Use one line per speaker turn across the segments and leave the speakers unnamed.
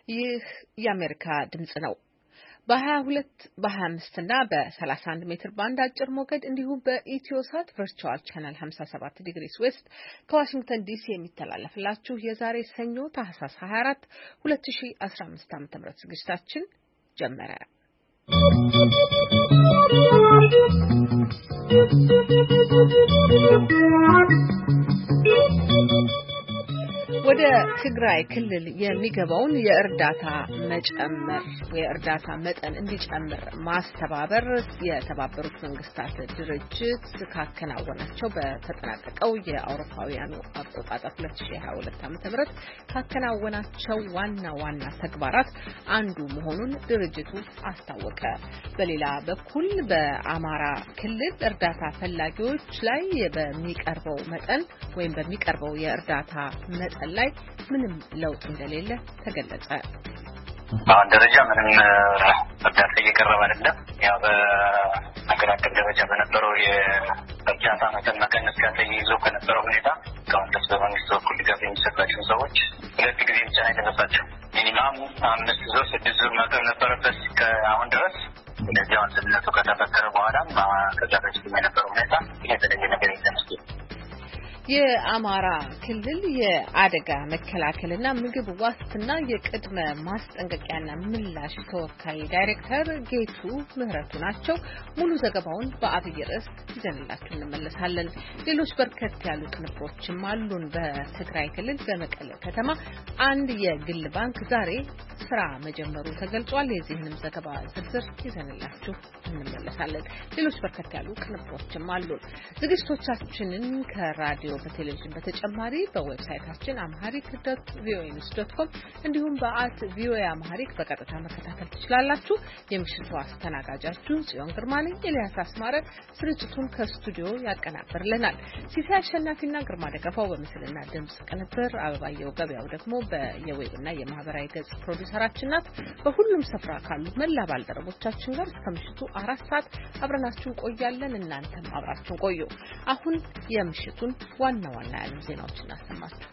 ይህ የአሜሪካ ድምጽ ነው። በ22 በ25 እና በ31 ሜትር ባንድ አጭር ሞገድ እንዲሁም በኢትዮሳት ቨርቹዋል ቻናል 57 ዲግሪስ ዌስት ከዋሽንግተን ዲሲ የሚተላለፍላችሁ የዛሬ ሰኞ ታህሳስ 24 2015 ዓ.ም ዝግጅታችን ጀመረ። ወደ ትግራይ ክልል የሚገባውን የእርዳታ መጠን እንዲጨምር ማስተባበር የተባበሩት መንግስታት ድርጅት ካከናወናቸው በተጠናቀቀው የአውሮፓውያኑ አቆጣጠር 2022 ዓ.ም ካከናወናቸው ዋና ተግባራት አንዱ መሆኑን ድርጅቱ አስታወቀ። በሌላ በኩል በአማራ ክልል እርዳታ ፈላጊዎች ላይ በሚቀርበው የእርዳታ መጠን ላይ ምንም ለውጥ እንደሌለ ተገለጸ።
በአሁን ደረጃ ምንም እርዳታ እየቀረበ አይደለም። ያው በአገር አቀፍ ደረጃ በነበረው የእርዳታ መጠን መቀነስ ጋር ተያይዞ ከነበረው ሁኔታ እስካሁን ድረስ በመንግስት በኩል ድጋፍ የሚሰጣቸው ሰዎች 2 ጊዜ ብቻ አይደረሳቸው። ሚኒማም 5 ዙር 6 ዙር መቅረብ ነበረበት ከአሁን ድረስ። ስለዚህ አሁን ስምምነቱ ከተፈጠረ በኋላም ከዛ በፊት የነበረው ሁኔታ የተለየ ነገር የለም።
የአማራ ክልል የአደጋ መከላከልና ምግብ ዋስትና የቅድመ ማስጠንቀቂያና ምላሽ ተወካይ ዳይሬክተር ጌቱ ምህረቱ ናቸው። ሙሉ ዘገባውን በአብይ ርዕስ ይዘንላችሁ እንመለሳለን። ሌሎች በርከት ያሉ ቅንብሮችም አሉን። በትግራይ ክልል በመቀለ ከተማ አንድ የግል ባንክ ዛሬ ስራ መጀመሩ ተገልጿል። የዚህንም ዘገባ ዝርዝር ይዘንላችሁ እንመለሳለን። ሌሎች በርከት ያሉ ቅንብሮችም አሉን። ዝግጅቶቻችንን ከራዲዮ በቴሌቪዥን በተጨማሪ በዌብሳይታችን amharic.voanews.com እንዲሁም @voaamharic በቀጥታ መከታተል ትችላላችሁ። የምሽቱ አስተናጋጃችሁ ጽዮን ግርማ ነኝ። ኤልያስ አስማረ ስርጭቱን ከስቱዲዮ ያቀናብርልናል። ሲሳይ አሸናፊና ግርማ ደገፋው በምስልና ድምጽ ቅንብር፣ አበባየው ገበያው ደግሞ በየዌብና የማህበራዊ ገጽ ፕሮዲውሰራችን ናት። በሁሉም ስፍራ ካሉ መላ ባልደረቦቻችን ጋር እስከ ምሽቱ 4 ሰዓት አብረናችሁ ቆያለን። እናንተም አብራችሁን ቆዩ። አሁን የምሽቱን ዋና የዓለም ዜናዎችን እናሰማችሁ።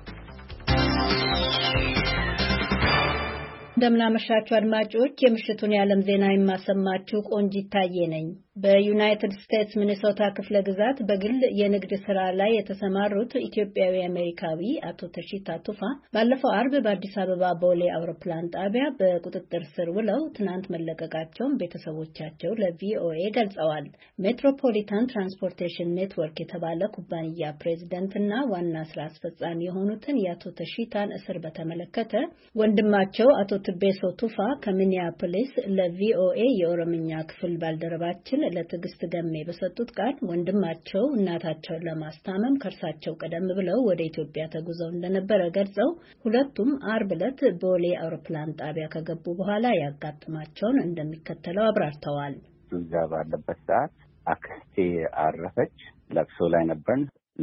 እንደምናመሻችሁ አድማጮች፣ የምሽቱን የዓለም ዜና የማሰማችሁ ቆንጂት ታዬ ነኝ። በዩናይትድ ስቴትስ ሚኒሶታ ክፍለ ግዛት በግል የንግድ ስራ ላይ የተሰማሩት ኢትዮጵያዊ አሜሪካዊ አቶ ተሺታ ቱፋ ባለፈው አርብ በአዲስ አበባ ቦሌ አውሮፕላን ጣቢያ በቁጥጥር ስር ውለው ትናንት መለቀቃቸውን ቤተሰቦቻቸው ለቪኦኤ ገልጸዋል። ሜትሮፖሊታን ትራንስፖርቴሽን ኔትወርክ የተባለ ኩባንያ ፕሬዝደንትና ዋና ስራ አስፈጻሚ የሆኑትን የአቶ ተሺታን እስር በተመለከተ ወንድማቸው አቶ ትቤሶ ቱፋ ከሚኒያፖሊስ ለቪኦኤ የኦሮምኛ ክፍል ባልደረባችን ለትዕግስት ገሜ በሰጡት ቃል ወንድማቸው እናታቸውን ለማስታመም ከእርሳቸው ቀደም ብለው ወደ ኢትዮጵያ ተጉዘው እንደነበረ ገልጸው ሁለቱም አርብ ዕለት ቦሌ አውሮፕላን ጣቢያ ከገቡ በኋላ ያጋጥማቸውን እንደሚከተለው አብራርተዋል።
እዛ ባለበት ሰዓት አክስቴ አረፈች። ለቅሶ ላይ ነበርን።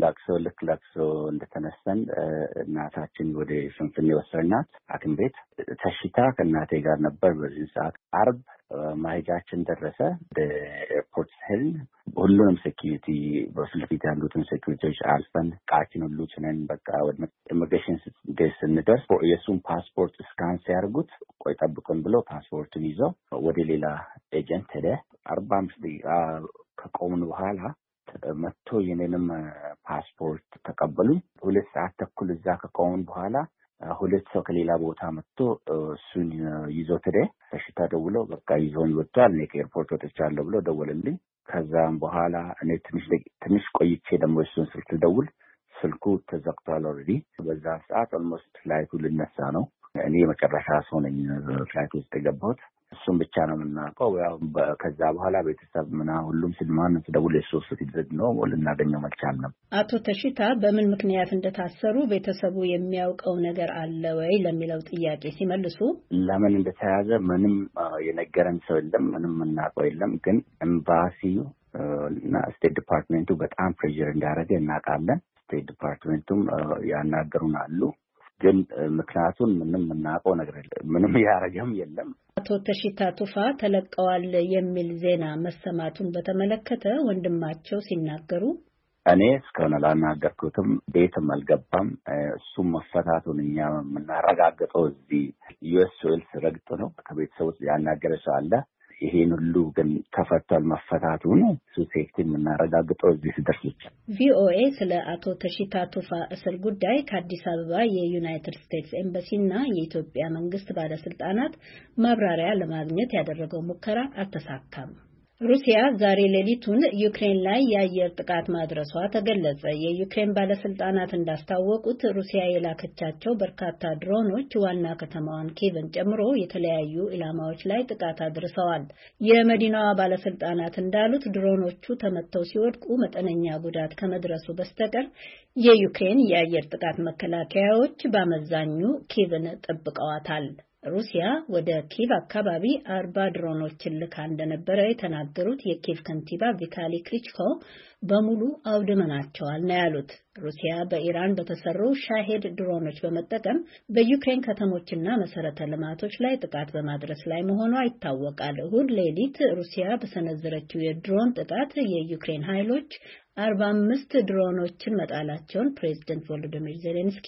ለቅሶ እንደተነሳን እናታችን ወደ ሽንፍኔ ወሰድናት ሐኪም ቤት። ተሺታ ከእናቴ ጋር ነበር። በዚህ ሰዓት አርብ ማሄጃችን ደረሰ። ወደ ኤርፖርት ሄል ሁሉንም ሴኪሪቲ በፊት ለፊት ያሉትን ሴኪሪቲዎች አልፈን ዕቃችን ሁሉ ጭነን በቃ ወደ ኢሚግሬሽን ስንደርስ የእሱን ፓስፖርት ስካን ሲያደርጉት ቆይ ጠብቁን ብሎ ፓስፖርቱን ይዘው ወደ ሌላ ኤጀንት ሄደ። 45 ደቂቃ ከቆምን በኋላ መጥቶ የኔንም ፓስፖርት ተቀበሉኝ። 2 ሰዓት ተኩል እዛ ከቆምን በኋላ 2 ሰው ከሌላ ቦታ መጥቶ እሱን ይዞ ተደ ተሽታ ደውሎ በቃ ይዞኝ ወጥቷል፣ እኔ ከኤርፖርት ወጥቻለሁ ብሎ ደወለልኝ። ከዛም በኋላ እኔ ትንሽ ቆይቼ ደግሞ እሱን ስልክ ደውል ስልኩ ተዘግቷል ኦልሬዲ። በዛ ሰዓት ኦልሞስት ፍላይቱ ልነሳ ነው። እኔ የመጨረሻ ሰው ነኝ ፍላይት ውስጥ የገባሁት። እሱም ብቻ ነው የምናውቀው። ያው ከዛ በኋላ ቤተሰብ ሁሉም ሲልማን ተደውሎ የሶስት ሲድረግ ነው ልናገኘው አልቻልንም።
አቶ ተሺታ በምን ምክንያት እንደታሰሩ ቤተሰቡ የሚያውቀው ነገር አለ ወይ ለሚለው ጥያቄ ሲመልሱ
ለምን እንደተያዘ ምንም የነገረን ሰው የለም፣ ምንም የምናውቀው የለም። ግን ኤምባሲው እና ስቴት ዲፓርትመንቱ በጣም ፕሬሸር እንዳደረገ እናውቃለን። ስቴት ዲፓርትመንቱም ያናገሩን አሉ። ግን ምክንያቱም ምንም የምናውቀው ነገር የለም፣ ምንም ያረገም የለም።
አቶ ተሺታ ቱፋ ተለቀዋል የሚል ዜና መሰማቱን በተመለከተ ወንድማቸው ሲናገሩ
እኔ እስካሁን አላናገርኩትም፣ ቤትም አልገባም። እሱም መፈታቱን እኛ የምናረጋግጠው እዚህ ዩኤስ ሶይልስ ረግጦ ነው። ከቤተሰቡ ያናገረ ሰው አለ። ይሄን ሁሉ ግን ተፈቷል መፈታቱን እሱ ሴፍቲ የምናረጋግጠው እዚህ ሲደርስ ብቻ።
ቪኦኤ ስለ አቶ ተሺታ ቱፋ እስር ጉዳይ ከአዲስ አበባ የዩናይትድ ስቴትስ ኤምባሲና የኢትዮጵያ መንግስት ባለስልጣናት ማብራሪያ ለማግኘት ያደረገው ሙከራ አልተሳካም። ሩሲያ ዛሬ ሌሊቱን ዩክሬን ላይ የአየር ጥቃት ማድረሷ ተገለጸ። የዩክሬን ባለስልጣናት እንዳስታወቁት ሩሲያ የላከቻቸው በርካታ ድሮኖች ዋና ከተማዋን ኪየቭን ጨምሮ የተለያዩ ኢላማዎች ላይ ጥቃት አድርሰዋል። የመዲናዋ ባለስልጣናት እንዳሉት ድሮኖቹ ተመተው ሲወድቁ መጠነኛ ጉዳት ከመድረሱ በስተቀር የዩክሬን የአየር ጥቃት መከላከያዎች በአመዛኙ ኪየቭን ጠብቀዋታል። ሩሲያ ወደ ኪየቭ አካባቢ 40 ድሮኖችን ልካ እንደነበረ የተናገሩት የኪየቭ ከንቲባ ቪታሊ ክሊችኮ በሙሉ አውድመናቸዋል ነው ያሉት። ሩሲያ በኢራን በተሰሩ ሻሄድ ድሮኖች በመጠቀም በዩክሬን ከተሞችና መሰረተ ልማቶች ላይ ጥቃት በማድረስ ላይ መሆኗ ይታወቃል። እሁድ ሌሊት ሩሲያ በሰነዘረችው የድሮን ጥቃት የዩክሬን ኃይሎች 45 ድሮኖችን መጣላቸውን ፕሬዝዳንት ቮሎዲሚር ዜሌንስኪ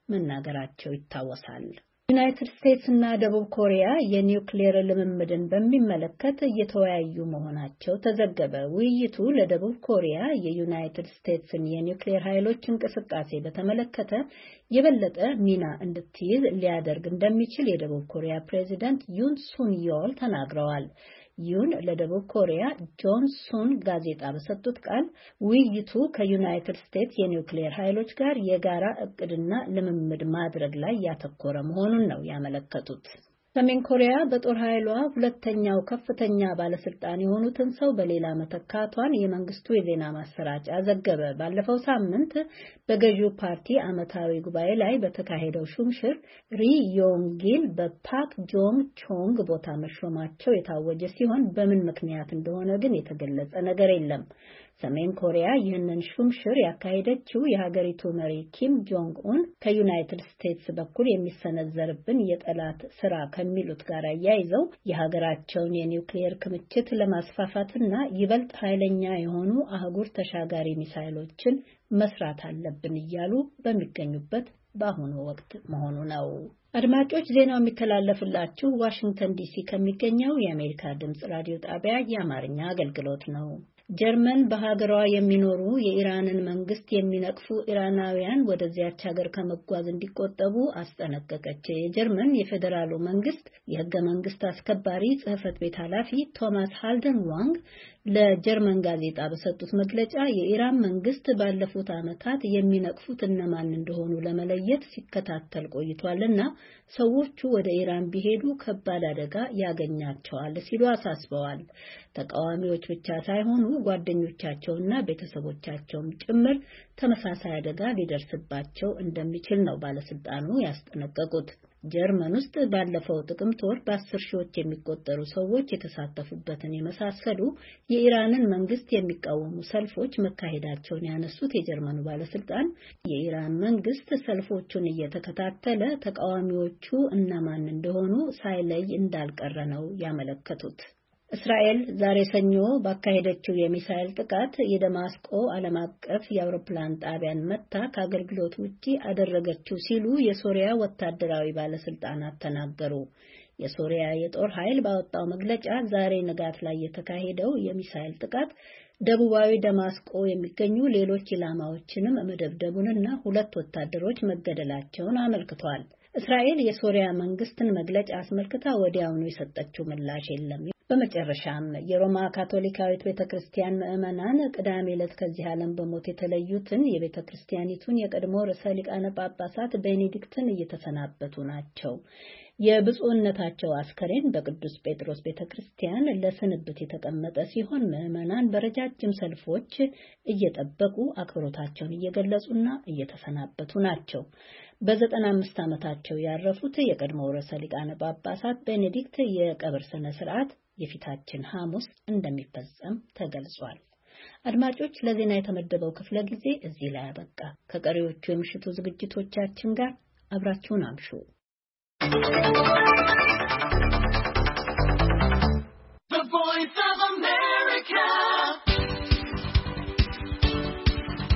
መናገራቸው ይታወሳል። ዩናይትድ ስቴትስ እና ደቡብ ኮሪያ የኒውክሌር ልምምድን በሚመለከት እየተወያዩ መሆናቸው ተዘገበ። ውይይቱ ለደቡብ ኮሪያ የዩናይትድ ስቴትስን የኒውክሌር ኃይሎች እንቅስቃሴ በተመለከተ የበለጠ ሚና እንድትይዝ ሊያደርግ እንደሚችል የደቡብ ኮሪያ ፕሬዚዳንት ዩን ሱን ዮል ተናግረዋል። ዩን ለደቡብ ኮሪያ ጆንሱን ጋዜጣ በሰጡት ቃል ውይይቱ ከዩናይትድ ስቴትስ የኒውክሌር ኃይሎች ጋር የጋራ እቅድና ልምምድ ማድረግ ላይ ያተኮረ መሆኑን ነው ያመለከቱት። ሰሜን ኮሪያ በጦር ኃይሏ ሁለተኛው ከፍተኛ ባለስልጣን የሆኑትን ሰው በሌላ መተካቷን የመንግስቱ የዜና ማሰራጫ ዘገበ። ባለፈው ሳምንት በገዢው ፓርቲ ዓመታዊ ጉባኤ ላይ በተካሄደው ሹምሽር ሪ ዮንጊል በፓክ ጆንግ ቾንግ ቦታ መሾማቸው የታወጀ ሲሆን በምን ምክንያት እንደሆነ ግን የተገለጸ ነገር የለም። ሰሜን ኮሪያ ይህንን ሹምሽር ያካሄደችው የሀገሪቱ መሪ ኪም ጆንግ ኡን ከዩናይትድ ስቴትስ በኩል የሚሰነዘርብን የጠላት ስራ ከሚሉት ጋር አያይዘው የሀገራቸውን የኒውክሌር ክምችት ለማስፋፋትና ይበልጥ ኃይለኛ የሆኑ አህጉር ተሻጋሪ ሚሳይሎችን መስራት አለብን እያሉ በሚገኙበት በአሁኑ ወቅት መሆኑ ነው። አድማጮች ዜናው የሚተላለፍላችሁ ዋሽንግተን ዲሲ ከሚገኘው የአሜሪካ ድምጽ ራዲዮ ጣቢያ የአማርኛ አገልግሎት ነው። ጀርመን በሀገሯ የሚኖሩ የኢራንን መንግስት የሚነቅፉ ኢራናውያን ወደዚያች ሀገር ከመጓዝ እንዲቆጠቡ አስጠነቀቀች። የጀርመን የፌዴራሉ መንግስት የህገ መንግስት አስከባሪ ጽህፈት ቤት ኃላፊ ቶማስ ሃልደን ዋንግ ለጀርመን ጋዜጣ በሰጡት መግለጫ የኢራን መንግስት ባለፉት ዓመታት የሚነቅፉት እነማን እንደሆኑ ለመለየት ሲከታተል ቆይቷልና ሰዎቹ ወደ ኢራን ቢሄዱ ከባድ አደጋ ያገኛቸዋል ሲሉ አሳስበዋል። ተቃዋሚዎች ብቻ ሳይሆኑ ጓደኞቻቸውና ቤተሰቦቻቸውም ጭምር ተመሳሳይ አደጋ ሊደርስባቸው እንደሚችል ነው ባለስልጣኑ ያስጠነቀቁት። ጀርመን ውስጥ ባለፈው ጥቅምት ወር በ10 ሺዎች የሚቆጠሩ ሰዎች የተሳተፉበትን የመሳሰሉ የኢራንን መንግስት የሚቃወሙ ሰልፎች መካሄዳቸውን ያነሱት የጀርመኑ ባለስልጣን የኢራን መንግስት ሰልፎቹን እየተከታተለ ተቃዋሚዎቹ እነማን እንደሆኑ ሳይለይ እንዳልቀረ ነው ያመለከቱት። እስራኤል ዛሬ ሰኞ ባካሄደችው የሚሳኤል ጥቃት የደማስቆ ዓለም አቀፍ የአውሮፕላን ጣቢያን መታ ከአገልግሎት ውጪ አደረገችው ሲሉ የሶሪያ ወታደራዊ ባለስልጣናት ተናገሩ። የሶሪያ የጦር ኃይል ባወጣው መግለጫ ዛሬ ንጋት ላይ የተካሄደው የሚሳኤል ጥቃት ደቡባዊ ደማስቆ የሚገኙ ሌሎች ኢላማዎችንም መደብደቡንና 2 ወታደሮች መገደላቸውን አመልክቷል። እስራኤል የሶሪያ መንግስትን መግለጫ አስመልክታ ወዲያውኑ የሰጠችው ምላሽ የለም። በመጨረሻም የሮማ ካቶሊካዊት ቤተክርስቲያን ምዕመናን ቅዳሜ ዕለት ከዚህ ዓለም በሞት የተለዩትን የቤተክርስቲያኒቱን የቀድሞ ርዕሰ ሊቃነ ጳጳሳት ቤኔዲክትን እየተሰናበቱ ናቸው። የብፁዕነታቸው አስከሬን በቅዱስ ጴጥሮስ ቤተክርስቲያን ለስንብት የተቀመጠ ሲሆን ምዕመናን በረጃጅም ሰልፎች እየጠበቁ አክብሮታቸውን እየገለጹና እየተሰናበቱ ናቸው። በ95 ዓመታቸው ያረፉት የቀድሞው ርዕሰ ሊቃነ ጳጳሳት ቤኔዲክት የቀብር ስነ ስርዓት የፊታችን ሐሙስ እንደሚፈጸም ተገልጿል። አድማጮች፣ ለዜና የተመደበው ክፍለ ጊዜ እዚህ ላይ አበቃ። ከቀሪዎቹ የምሽቱ ዝግጅቶቻችን ጋር አብራችሁን አምሹ። The Voice of America.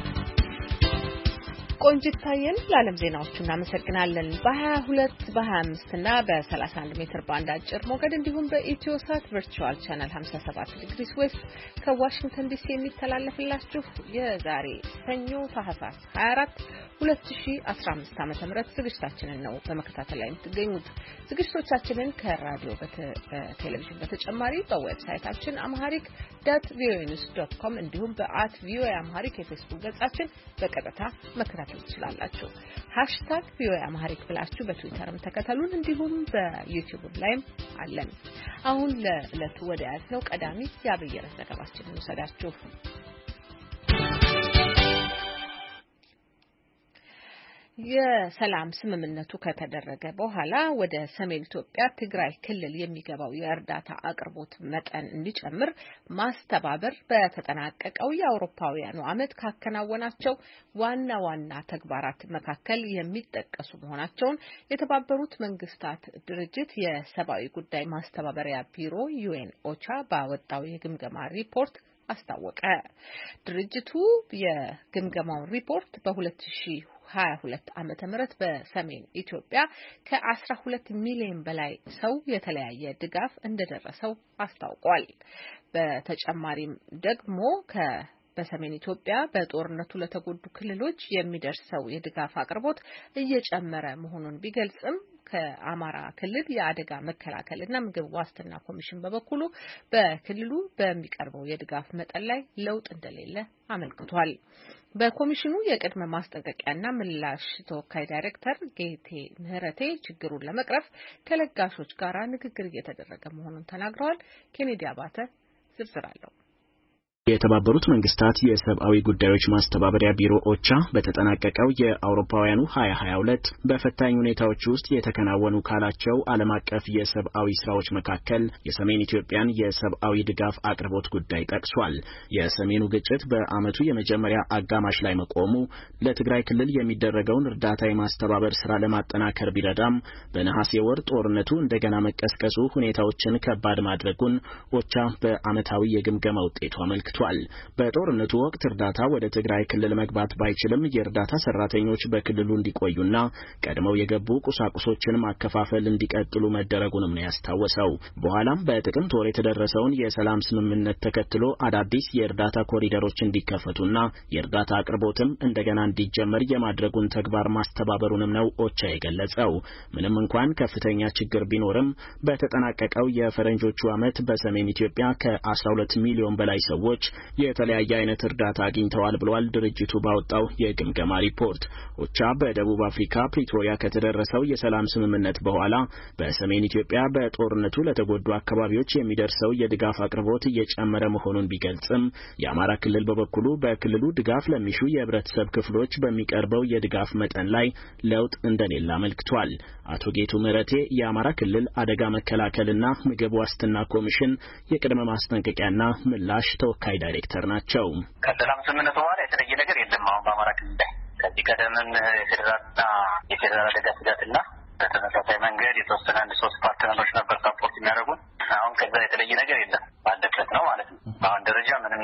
ቆንጂት ታየን ለዓለም ዜናዎቹ እናመሰግናለን። በ22 በ25 እና በ31 ሜትር ባንድ አጭር ሞገድ እንዲሁም በኢትዮሳት ቨርቹዋል ቻናል 57 ዲግሪስ ዌስት ከዋሽንግተን ዲሲ የሚተላለፍላችሁ የዛሬ ሰኞ ታህሳስ 24 2015 ዓ.ም ዝግጅታችንን ነው በመከታተል ላይ የምትገኙት። ዝግጅቶቻችንን ከራዲዮ በቴሌቪዥን በተጨማሪ በዌብሳይታችን amharic.voanews.com እንዲሁም @voaamharic የፌስቡክ ገጻችን በቀጥታ መከታተል ትችላላችሁ። #voaamharic ብላችሁ በትዊተርም ተከተሉን። እንዲሁም በዩቲዩብ ላይም አለን። አሁን ለዕለቱ ወደ ያዝነው ቀዳሚ የአብይ ርዕስ ዘገባችንን እንወስዳችሁ። የሰላም ስምምነቱ ከተደረገ በኋላ ወደ ሰሜን ኢትዮጵያ ትግራይ ክልል የሚገባው የእርዳታ አቅርቦት መጠን እንዲጨምር ማስተባበር በተጠናቀቀው የአውሮፓውያኑ ዓመት ካከናወናቸው ዋና ዋና ተግባራት መካከል የሚጠቀሱ መሆናቸውን የተባበሩት መንግስታት ድርጅት የሰብአዊ ጉዳይ ማስተባበሪያ ቢሮ ዩኤን ኦቻ ባወጣው የግምገማ ሪፖርት አስታወቀ። ድርጅቱ የግምገማውን ሪፖርት በ2022 ዓመተ ምህረት በሰሜን ኢትዮጵያ ከ12 ሚሊዮን በላይ ሰው የተለያየ ድጋፍ እንደደረሰው አስታውቋል። በተጨማሪም ደግሞ በሰሜን ኢትዮጵያ በጦርነቱ ለተጎዱ ክልሎች የሚደርሰው የድጋፍ አቅርቦት እየጨመረ መሆኑን ቢገልጽም ከአማራ ክልል የአደጋ መከላከልና ምግብ ዋስትና ኮሚሽን በበኩሉ በክልሉ በሚቀርበው የድጋፍ መጠን ላይ ለውጥ እንደሌለ አመልክቷል። በኮሚሽኑ የቅድመ ማስጠንቀቂያና ምላሽ ተወካይ ዳይሬክተር ጌቴ ምህረቴ ችግሩን ለመቅረፍ ከለጋሾች ጋር ንግግር እየተደረገ መሆኑን ተናግረዋል። ኬኔዲ አባተ ዝርዝር አለው።
የተባበሩት መንግስታት የሰብአዊ ጉዳዮች ማስተባበሪያ ቢሮ ኦቻ በተጠናቀቀው የአውሮፓውያኑ 2022 በፈታኝ ሁኔታዎች ውስጥ የተከናወኑ ካላቸው ዓለም አቀፍ የሰብአዊ ስራዎች መካከል የሰሜን ኢትዮጵያን የሰብአዊ ድጋፍ አቅርቦት ጉዳይ ጠቅሷል። የሰሜኑ ግጭት በዓመቱ የመጀመሪያ አጋማሽ ላይ መቆሙ ለትግራይ ክልል የሚደረገውን እርዳታ የማስተባበር ስራ ለማጠናከር ቢረዳም በነሐሴ ወር ጦርነቱ እንደገና መቀስቀሱ ሁኔታዎችን ከባድ ማድረጉን ኦቻ በዓመታዊ የግምገማ ውጤቱ አመልክቷል። በጦርነቱ ወቅት እርዳታ ወደ ትግራይ ክልል መግባት ባይችልም የእርዳታ ሰራተኞች በክልሉ እንዲቆዩና ቀድመው የገቡ ቁሳቁሶችን ማከፋፈል እንዲቀጥሉ መደረጉንም ነው ያስታወሰው። በኋላም በጥቅምት ወር የተደረሰውን የሰላም ስምምነት ተከትሎ አዳዲስ የእርዳታ ኮሪደሮች እንዲከፈቱና የእርዳታ አቅርቦትም እንደገና እንዲጀመር የማድረጉን ተግባር ማስተባበሩንም ነው ኦቻ የገለጸው። ምንም እንኳን ከፍተኛ ችግር ቢኖርም በተጠናቀቀው የፈረንጆቹ ዓመት በሰሜን ኢትዮጵያ ከ12 ሚሊዮን በላይ ሰዎች የተለያየ አይነት እርዳታ አግኝተዋል ብሏል ድርጅቱ ባወጣው የግምገማ ሪፖርት። ኦቻ በደቡብ አፍሪካ ፕሪቶሪያ ከተደረሰው የሰላም ስምምነት በኋላ በሰሜን ኢትዮጵያ በጦርነቱ ለተጎዱ አካባቢዎች የሚደርሰው የድጋፍ አቅርቦት እየጨመረ መሆኑን ቢገልጽም የአማራ ክልል በበኩሉ በክልሉ ድጋፍ ለሚሹ የህብረተሰብ ክፍሎች በሚቀርበው የድጋፍ መጠን ላይ ለውጥ እንደሌለ አመልክቷል። አቶ ጌቱ ምህረቴ የአማራ ክልል አደጋ መከላከልና ምግብ ዋስትና ኮሚሽን የቅድመ ማስጠንቀቂያና ምላሽ ተወካይ ዳይሬክተር ናቸው።
ከሰላም ስምምነቱ በኋላ የተለየ ነገር የለም። አሁን በአማራ ክልል ላይ ከዚህ ቀደምም የፌዴራል አደጋ ስጋትና በተመሳሳይ መንገድ የተወሰነ 1-3 ፓርትነሮች ነበር ሳፖርት የሚያደርጉን። አሁን ከዛ የተለየ ነገር የለም። ባለበት ነው ማለት ነው። በአሁን ደረጃ ምንም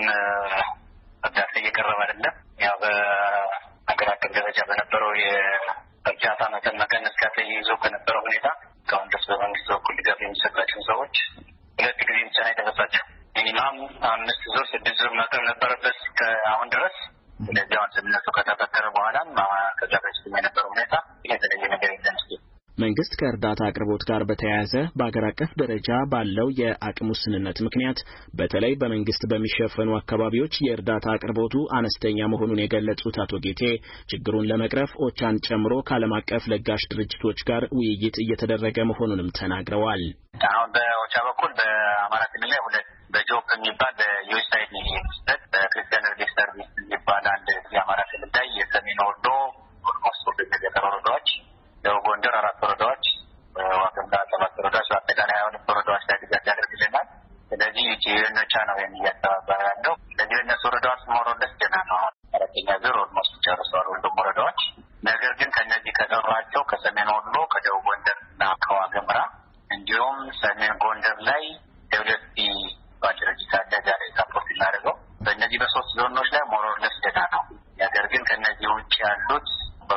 እርዳታ እየቀረበ አይደለም። ያው በሀገር አቀፍ ደረጃ በነበረው የእርዳታ መጠን መቀነስ ጋር ተያይዞ ከነበረው ሁኔታ እስካሁን ድረስ በመንግስት በኩል ድጋፍ የሚሰጣቸው ሰዎች 2 ጊዜ ብቻ ነው የደረሳቸው። ሚኒማም 5 ዙር 6 ዙር መቅረብ ነበረበት አሁን ድረስ። ስለዚህ አሁን ስምምነቱ ከተፈጠረ በኋላም ከዛ በፊት የነበረው ሁኔታ የተለየ ነገር የለም።
መንግስት ከእርዳታ አቅርቦት ጋር በተያያዘ በአገር አቀፍ ደረጃ ባለው የአቅም ውስንነት ምክንያት በተለይ በመንግስት በሚሸፈኑ አካባቢዎች የእርዳታ አቅርቦቱ አነስተኛ መሆኑን የገለጹት አቶ ጌቴ ችግሩን ለመቅረፍ ኦቻን ጨምሮ ከዓለም አቀፍ ለጋሽ ድርጅቶች ጋር ውይይት እየተደረገ መሆኑንም ተናግረዋል።
አሁን በኦቻ በኩል በአማራ ክልል ላይ 2 በጆፕ የሚባል በዩኤስአይዲ ሚኒስተር በክርስቲያን ሪሊፍ ሰርቪስ የሚባል አንድ የአማራ ክልል ላይ የሰሜን ወሎ ኦልሞስት የገጠር ወረዳዎች፣ ደቡብ ጎንደር 4 ወረዳዎች፣ ዋግምራ 7 ወረዳዎች፣ በአጠቃላይ 2 ወረዳዎች ላይ ድጋፍ ያደርግልናል። ስለዚህ ዩኤንኦቻ ነው የሚያስተባበረ ያለው። ስለዚህ እነሱ ወረዳዎች ሞሮለስ ገና ነው 4ኛ ዙር ኦልሞስት ጨርሰዋል ሁሉም ወረዳዎች። ነገር ግን ከነዚህ ከቀሯቸው ከሰሜን ወሎ ከደቡብ ጎንደር እና ከዋግምራ እንዲሁም ሰሜን ጎንደር ላይ ደብሊውኤፍፒ ባድረጅ ታደጋ ላይ ሳፖርት እናደርገው በእነዚህ በ3 ዞኖች ላይ ሞሮለስ ገና ነው። ነገር ግን ከነዚህ ውጭ ያሉት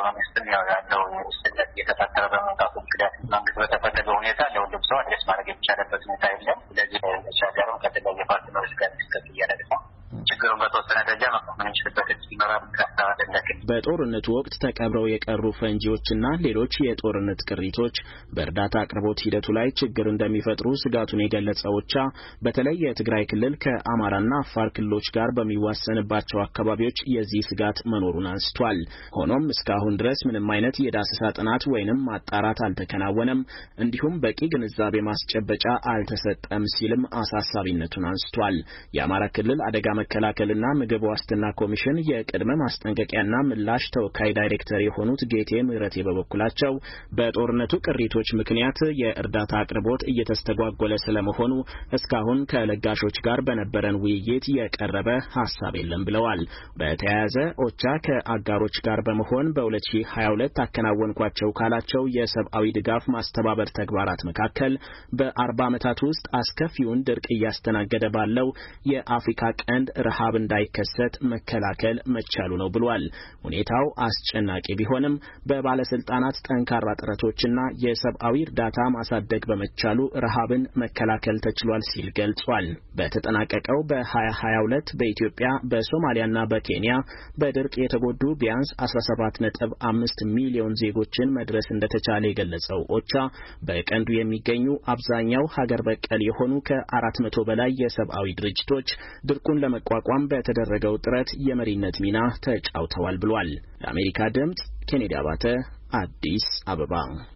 በጦርነቱ ወቅት ተቀብረው የቀሩ ፈንጂዎችና ሌሎች የጦርነት ቅሪቶች በእርዳታ አቅርቦት ሂደቱ ላይ ችግር እንደሚፈጥሩ ስጋቱን የገለጸው ኦቻ በተለይ የትግራይ ክልል ከአማራና አፋር ክልሎች ጋር በሚዋሰንባቸው አካባቢዎች የዚህ ስጋት መኖሩን አንስቷል። ሆኖም እስካሁን ድረስ ምንም አይነት የዳሰሳ ጥናት ወይንም ማጣራት አልተከናወነም፣ እንዲሁም በቂ ግንዛቤ ማስጨበጫ አልተሰጠም ሲልም አሳሳቢነቱን አንስቷል። የአማራ ክልል አደጋ መከላከልና ምግብ ዋስትና ኮሚሽን የቅድመ ማስጠንቀቂያና ምላሽ ተወካይ ዳይሬክተር የሆኑት ጌቴ ምህረቴ በበኩላቸው በጦርነቱ ቅሪቶች ምክንያት የእርዳታ አቅርቦት እየተስተጓጎለ ስለመሆኑ እስካሁን ከለጋሾች ጋር በነበረን ውይይት የቀረበ ሐሳብ የለም ብለዋል። በተያያዘ ኦቻ ከአጋሮች ጋር በመሆን በ2022 አከናወንኳቸው ካላቸው የሰብአዊ ድጋፍ ማስተባበር ተግባራት መካከል በ40 ዓመታት ውስጥ አስከፊውን ድርቅ እያስተናገደ ባለው የአፍሪካ ቀንድ ረሃብ እንዳይከሰት መከላከል መቻሉ ነው ብሏል። ሁኔታው አስጨናቂ ቢሆንም በባለስልጣናት ጠንካራ ጥረቶችና የሰብአዊ እርዳታ ማሳደግ በመቻሉ ረሃብን መከላከል ተችሏል ሲል ገልጿል። በተጠናቀቀው በ2022 በኢትዮጵያ በሶማሊያና በኬንያ በድርቅ የተጎዱ ቢያንስ 17.5 ሚሊዮን ዜጎችን መድረስ እንደተቻለ የገለጸው ኦቻ በቀንዱ የሚገኙ አብዛኛው ሀገር በቀል የሆኑ ከ400 በላይ የሰብአዊ ድርጅቶች ድርቁን ለመቋቋም በተደረገው ጥረት የመሪነት ሚና ተጫውተዋል ብሏል። ለአሜሪካ ድምጽ ኬኔዲ አባተ አዲስ አበባ።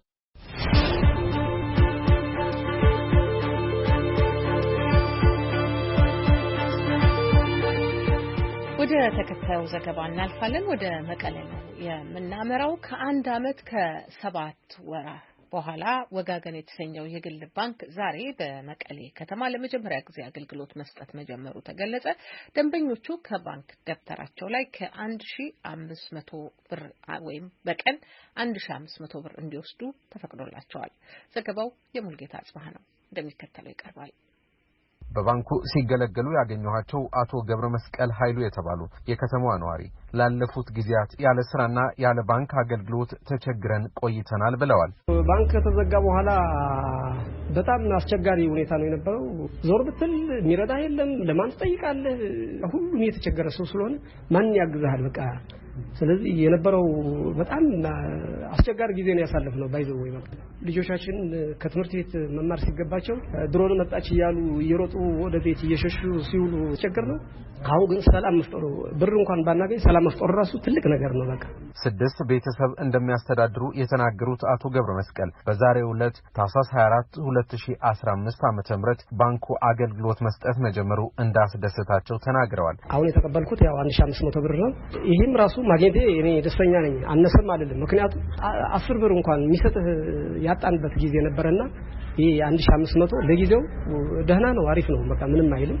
ወደ ተከታዩ ዘገባ እናልፋለን። ወደ መቀሌ ነው የምናመራው። ከአንድ ዓመት ከ7 ወራት በኋላ ወጋገን የተሰኘው የግል ባንክ ዛሬ በመቀሌ ከተማ ለመጀመሪያ ጊዜ አገልግሎት መስጠት መጀመሩ ተገለጸ። ደንበኞቹ ከባንክ ደብተራቸው ላይ ከ1500 ብር ወይም በቀን 1500 ብር እንዲወስዱ ተፈቅዶላቸዋል። ዘገባው የሙልጌታ አጽባህ ነው፣ እንደሚከተለው ይቀርባል።
በባንኩ ሲገለገሉ ያገኘኋቸው አቶ ገብረ መስቀል ኃይሉ የተባሉ የከተማዋ ነዋሪ ላለፉት ጊዜያት ያለ ስራና ያለ ባንክ አገልግሎት ተቸግረን ቆይተናል ብለዋል።
ባንክ ከተዘጋ በኋላ በጣም አስቸጋሪ ሁኔታ ነው የነበረው። ዞር ብትል የሚረዳ የለም፣ ለማን ትጠይቃለህ? ሁሉም የተቸገረ ሰው ስለሆነ ማን ያግዛል? በቃ ስለዚህ የነበረው በጣም አስቸጋሪ ጊዜ ነው ያሳለፍነው። ባይዘው ወይ ማለት ልጆቻችን ከትምህርት ቤት መማር ሲገባቸው ድሮን መጣች እያሉ እየሮጡ ወደ ቤት እየሸሹ ሲውሉ ተቸገር ነው። አሁን ግን ሰላም መፍጠሩ ብር እንኳን ባናገኝ ሰላም መፍጠሩ ራሱ ትልቅ ነገር ነው። በቃ
6 ቤተሰብ እንደሚያስተዳድሩ የተናገሩት አቶ ገብረ መስቀል በዛሬው ዕለት ታህሳስ 24 2015 ዓ.ም ባንኩ አገልግሎት መስጠት መጀመሩ እንዳስደሰታቸው ተናግረዋል።
አሁን የተቀበልኩት ያው 1500 ብር ነው። ይሄም ራሱ ማግኘቴ እኔ ደስተኛ ነኝ። አነሰም አይደለም። ምክንያቱም 10 ብር እንኳን የሚሰጥህ ያጣንበት ጊዜ ነበርና ይሄ 1500 ለጊዜው ደህና ነው፣ አሪፍ ነው። በቃ ምንም አይልም።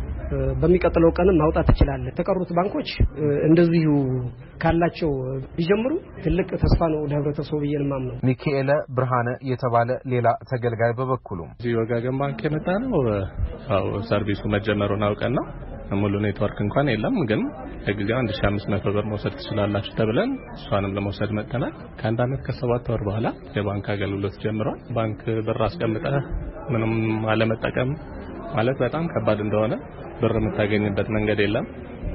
በሚቀጥለው ቀንም ማውጣት ይችላል። ተቀሩት ባንኮች እንደዚሁ ካላቸው ቢጀምሩ ትልቅ ተስፋ ነው ለህብረተሰቡ በየልማም ነው።
ሚካኤል ብርሃነ የተባለ ሌላ ተገልጋይ በበኩሉ
ወጋገን ባንክ የመጣ ነው። አው ሰርቪሱ መጀመሩን አውቀና ሙሉ ኔትወርክ እንኳን የለም፣ ግን ለጊዜው 1500 ብር መውሰድ ትችላላችሁ ተብለን እሷንም ለመውሰድ መጥተናል። ከአንድ ዓመት ከ7 ወር በኋላ የባንክ አገልግሎት ጀምሯል። ባንክ ብር አስቀምጠህ ምንም አለመጠቀም ማለት በጣም ከባድ እንደሆነ ብር የምታገኝበት መንገድ የለም፣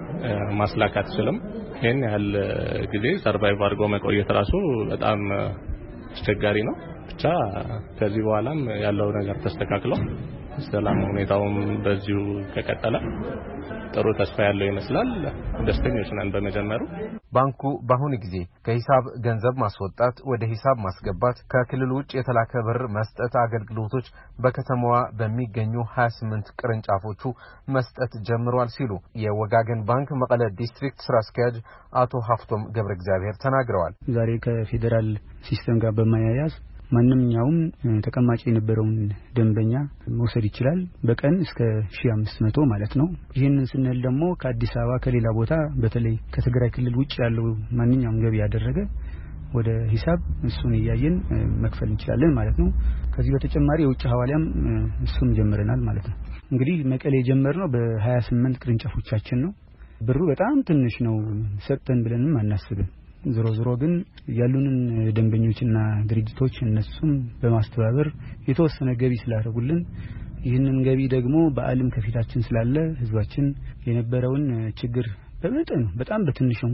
ማስላክ አትችልም። ይሄን ያህል ጊዜ ሰርቫይቭ አድርጎ መቆየት ራሱ በጣም አስቸጋሪ ነው። ብቻ ከዚህ በኋላም ያለው ነገር ተስተካክሎ ሰላም ሁኔታውም በዚሁ ከቀጠለ ጥሩ ተስፋ ያለው ይመስላል። ደስተኞች ነን በመጀመሩ።
ባንኩ በአሁኑ ጊዜ ከሂሳብ ገንዘብ ማስወጣት፣ ወደ ሂሳብ ማስገባት፣ ከክልል ውጭ የተላከ ብር መስጠት አገልግሎቶች በከተማዋ በሚገኙ 28 ቅርንጫፎቹ መስጠት ጀምሯል ሲሉ የወጋገን ባንክ መቀለ ዲስትሪክት ስራ አስኪያጅ አቶ ሀፍቶም ገብረ እግዚአብሔር ተናግረዋል።
ዛሬ ከፌደራል ሲስተም ጋር በማያያዝ ማንኛውም ተቀማጭ የነበረውን ደንበኛ መውሰድ ይችላል። በቀን እስከ 1500 ማለት ነው። ይህንን ስንል ደግሞ ከአዲስ አበባ ከሌላ ቦታ በተለይ ከትግራይ ክልል ውጭ ያለው ማንኛውም ገቢ ያደረገ ወደ ሂሳብ እሱን እያየን መክፈል እንችላለን ማለት ነው። ከዚህ በተጨማሪ የውጭ ሐዋላም እሱን ጀምረናል ማለት ነው። እንግዲህ መቀሌ የጀመርነው በ28 ቅርንጫፎቻችን ነው። ብሩ በጣም ትንሽ ነው፣ ሰጠን ብለንም አናስብም። ዞሮ ግን ያሉንን ደንበኞችና ድርጅቶች እነሱም በማስተባበር የተወሰነ ገቢ ስላደረጉልን ይህንን ገቢ ደግሞ በአለም ከፊታችን ስላለ ህዝባችን የነበረውን ችግር በመጠኑ በጣም በትንሽ እንኳን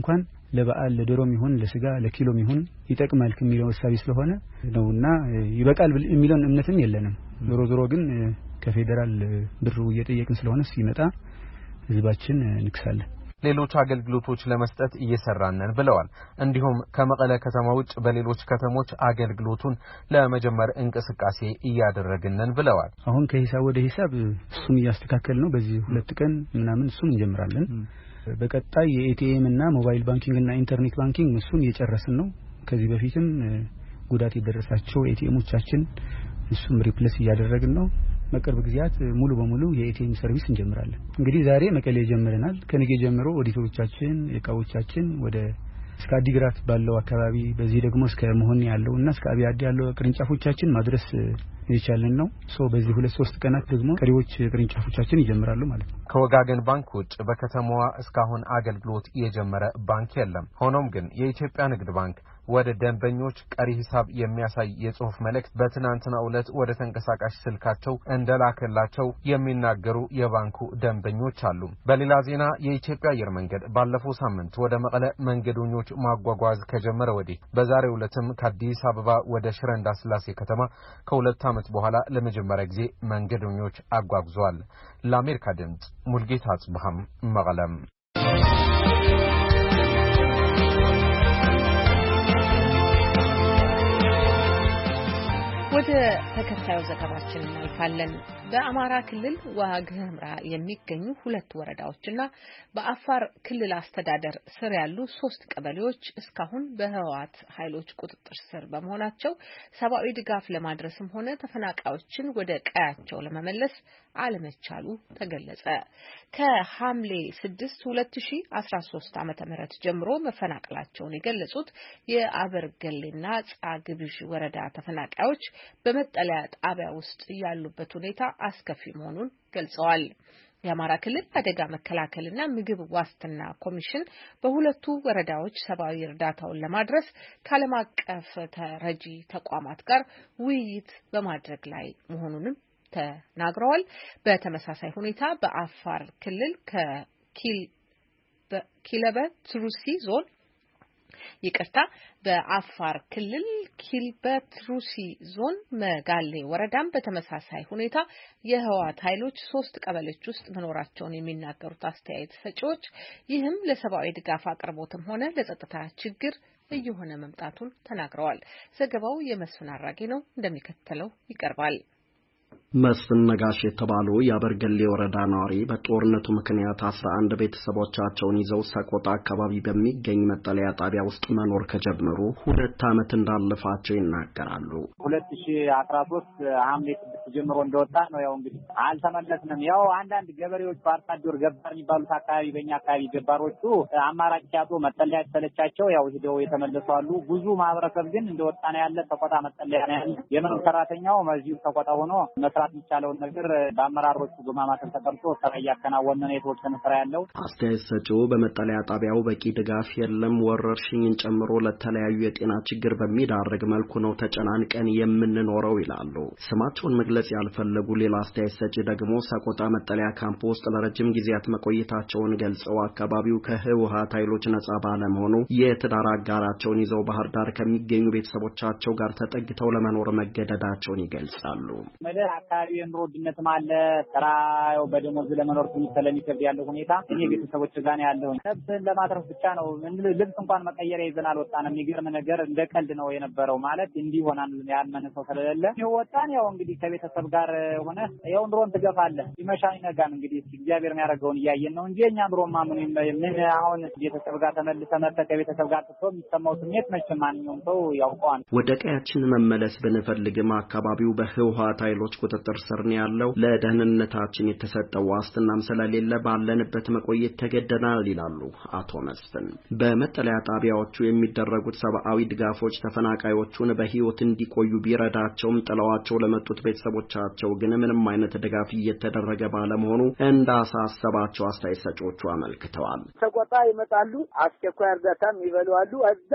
ለበዓል ለዶሮም ይሁን ለስጋ ለኪሎም ይሁን ይጠቅማል ከሚለው ሐሳብ ስለሆነ ነውና ይበቃል የሚለው እምነትም የለንም። ዞሮ ግን ከፌደራል ብሩ እየጠየቅን ስለሆነ ሲመጣ ህዝባችን ንክሳለን።
ሌሎች አገልግሎቶች ለመስጠት እየሰራነን ብለዋል። እንዲሁም ከመቀለ ከተማ ውጭ በሌሎች ከተሞች አገልግሎቱን ለመጀመር እንቅስቃሴ እያደረግነን ብለዋል።
አሁን ከሂሳብ ወደ ሂሳብ እሱን እያስተካከል ነው። በዚህ 2 ቀን ምናምን እሱን እንጀምራለን። በቀጣይ የኤቲኤም እና ሞባይል ባንኪንግ እና ኢንተርኔት ባንኪንግ እሱን እየጨረስን ነው። ከዚህ በፊትም ጉዳት የደረሳቸው ኤቲኤሞቻችን እሱም ሪፕሌስ እያደረግን ነው። በቅርብ ጊዜያት ሙሉ በሙሉ የኤቲኤም ሰርቪስ እንጀምራለን። እንግዲህ ዛሬ መቀሌ ጀምረናል። ከነገ ጀምሮ ኦዲተሮቻችን እቃዎቻችን ወደ እስከ አዲግራት ባለው አካባቢ በዚህ ደግሞ እስከ መሆን ያለውና እስከ አብያዲ ያለው ቅርንጫፎቻችን ማድረስ የቻለን ነው። በዚህ 2-3 ቀናት ደግሞ ቀሪዎች ቅርንጫፎቻችን ይጀምራሉ ማለት ነው።
ከወጋገን ባንክ ውጭ በከተማዋ እስካሁን አገልግሎት የጀመረ ባንክ የለም። ሆኖም ግን የኢትዮጵያ ንግድ ባንክ ወደ ደንበኞች ቀሪ ሂሳብ የሚያሳይ የጽሁፍ መልእክት በትናንትናው ዕለት ወደ ተንቀሳቃሽ ስልካቸው እንደላከላቸው የሚናገሩ የባንኩ ደንበኞች አሉ። በሌላ ዜና የኢትዮጵያ አየር መንገድ ባለፈው ሳምንት ወደ መቀለ መንገደኞች ማጓጓዝ ከጀመረ ወዲህ በዛሬው ዕለትም ከአዲስ አበባ ወደ ሽረ እንዳስላሴ ከተማ ከ2 ዓመት በኋላ ለመጀመሪያ ጊዜ መንገደኞች አጓጉዟል። ለአሜሪካ ድምጽ ሙልጌታ አጽብሃም መቀለም።
ወደ ተከታዩ ዘገባችን እናልፋለን። በአማራ ክልል ዋግ ኽምራ የሚገኙ 2 ወረዳዎችና በአፋር ክልል አስተዳደር ስር ያሉ 3 ቀበሌዎች እስካሁን በህወሓት ኃይሎች ቁጥጥር ስር በመሆናቸው ሰብአዊ ድጋፍ ለማድረስም ሆነ ተፈናቃዮችን ወደ ቀያቸው ለመመለስ አለመቻሉ ተገለጸ። ከሐምሌ 6 2013 ዓ.ም ጀምሮ መፈናቀላቸውን የገለጹት የአበርገሌና ጻግብዥ ወረዳ ተፈናቃዮች በመጠለያ ጣቢያ ውስጥ ያሉበት ሁኔታ አስከፊ መሆኑን ገልጸዋል። የአማራ ክልል አደጋ መከላከልና ምግብ ዋስትና ኮሚሽን በሁለቱ ወረዳዎች ሰብአዊ እርዳታውን ለማድረስ ከዓለም አቀፍ ተረጂ ተቋማት ጋር ውይይት በማድረግ ላይ መሆኑንም ተናግረዋል። በተመሳሳይ ሁኔታ በአፋር ክልል ከኪለበት ሩሲ ዞን በአፋር ክልል ኪልበት ሩሲ ዞን መጋሌ ወረዳም በተመሳሳይ ሁኔታ የህወሓት ኃይሎች 3 ቀበሌዎች ውስጥ መኖራቸውን የሚናገሩት አስተያየት ሰጪዎች ይህም ለሰብአዊ ድጋፍ አቅርቦትም ሆነ ለጸጥታ ችግር እየሆነ መምጣቱን ተናግረዋል። ዘገባው የመስፍን አራጌ ነው፣ እንደሚከተለው ይቀርባል።
መስፍን ነጋሽ የተባሉ የአበርገሌ ወረዳ ነዋሪ በጦርነቱ ምክንያት 11 ቤተሰቦቻቸውን ይዘው ሰቆጣ አካባቢ በሚገኝ መጠለያ ጣቢያ ውስጥ መኖር ከጀመሩ 2 ዓመት እንዳለፋቸው ይናገራሉ።
2013 ሐምሌ 6 ጀምሮ እንደወጣ ነው። ያው እንግዲህ አልተመለስንም። ያው አንዳንድ ገበሬዎች ፓርታዶር ገባር የሚባሉት አካባቢ በእኛ አካባቢ ገባሮቹ አማራጭ ያጡ መጠለያ ተለቻቸው ያው ሄደው የተመለሱ አሉ። ብዙ ማህበረሰብ ግን እንደወጣ ነው ያለ። ሰቆጣ መጠለያ ነው ያለ። የመኖር ሰራተኛው መዚሁ ሰቆጣ ሆኖ መስራት የሚቻለውን ነገር በአመራሮቹ በማማከር ተቀርጾ ስራ እያከናወነ ነው የተወሰነ ስራ ያለው።
አስተያየት ሰጪው በመጠለያ ጣቢያው በቂ ድጋፍ የለም፣ ወረርሽኝን ጨምሮ ለተለያዩ የጤና ችግር በሚዳርግ መልኩ ነው ተጨናንቀን የምንኖረው ይላሉ። ስማቸውን መግለጽ ያልፈለጉ ሌላ አስተያየት ሰጪ ደግሞ ሰቆጣ መጠለያ ካምፕ ውስጥ ለረጅም ጊዜያት መቆየታቸውን ገልጸው አካባቢው ከህወሓት ኃይሎች ነጻ ባለመሆኑ የትዳር አጋራቸውን ይዘው ባህር ዳር ከሚገኙ ቤተሰቦቻቸው ጋር ተጠግተው ለመኖር መገደዳቸውን ይገልጻሉ።
አካባቢ የኑሮ ውድነትም አለ። ስራው በደሞዝ ለመኖር ትንሽ ስለሚከብድ ያለው ሁኔታ እኔ ቤተሰቦች ጋር ያለው ነፍስን ለማትረፍ ብቻ ነው። ልብስ እንኳን መቀየሪያ ይዘን አልወጣንም። የሚገርም ነገር እንደ ቀልድ ነው የነበረው። ማለት እንዲህ ሆናል ያልመነ ሰው ስለሌለ ወጣን። ያው እንግዲህ ከቤተሰብ ጋር ሆነ ያው ኑሮን ትገፋለህ። ይመሻል ይነጋል። እንግዲህ እግዚአብሔር የሚያደርገውን እያየን ነው እንጂ እኛ ኑሮማ ምን አሁን ቤተሰብ ጋር ተመልሰን ከቤተሰብ ጋር ተሰው የሚሰማው ስሜት መቼም ማንኛውም ሰው ያውቀዋል።
ወደ ቀያችን መመለስ ብንፈልግም አካባቢው በህወሓት ኃይሎች ቁጥጥር ስር ነው ያለው። ለደህንነታችን የተሰጠው ዋስትናም ስለሌለ ባለንበት መቆየት ተገደናል ይላሉ አቶ መስፍን። በመጠለያ ጣቢያዎቹ የሚደረጉት ሰብአዊ ድጋፎች ተፈናቃዮቹን በህይወት እንዲቆዩ ቢረዳቸውም ጥለዋቸው ለመጡት ቤተሰቦቻቸው ግን ምንም አይነት ድጋፍ እየተደረገ ባለመሆኑ እንዳሳሰባቸው አስተያየት ሰጪዎቹ አመልክተዋል።
ሰቆጣ ይመጣሉ፣ አስቸኳይ እርዳታም ይበሉዋሉ። እዛ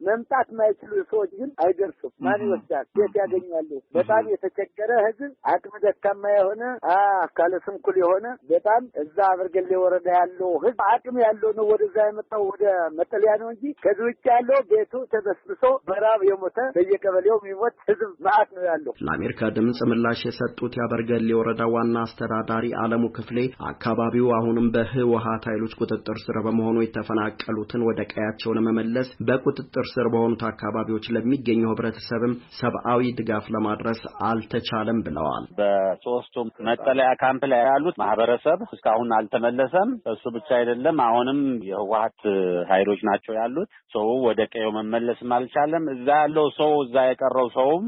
መምጣት ማይችሉ ሰዎች ግን አይደርሱም። ማን ይወስዳል? ቤት ያገኛሉ። በጣም የተቸገረ ህዝብ፣ አቅም ደካማ የሆነ አካለ ስንኩል የሆነ በጣም እዛ አበርገሌ ወረዳ ያለው ህዝብ አቅም ያለው ነው ወደዛ የመጣው ወደ መጠለያ ነው እንጂ ከዚህ ውጭ ያለው ቤቱ ተበስብሶ በራብ የሞተ በየቀበሌው የሚሞት ህዝብ ማዕት ነው ያለው።
ለአሜሪካ ድምጽ ምላሽ የሰጡት የአበርገሌ ወረዳ ዋና አስተዳዳሪ አለሙ ክፍሌ አካባቢው አሁንም በህወሓት ኃይሎች ቁጥጥር ስር በመሆኑ የተፈናቀሉትን ወደ ቀያቸው ለመመለስ በቁጥጥር ስር በሆኑት አካባቢዎች ለሚገኘው ህብረተሰብም ሰብአዊ ድጋፍ ለማድረስ አልተቻለም ብለዋል።
በሶስቱም መጠለያ ካምፕ ላይ ያሉት ማህበረሰብ እስካሁን አልተመለሰም። እሱ ብቻ አይደለም፣ አሁንም የህወሓት ኃይሎች ናቸው ያሉት። ሰው ወደ ቀየው መመለስም አልቻለም። እዛ ያለው ሰው እዛ የቀረው ሰውም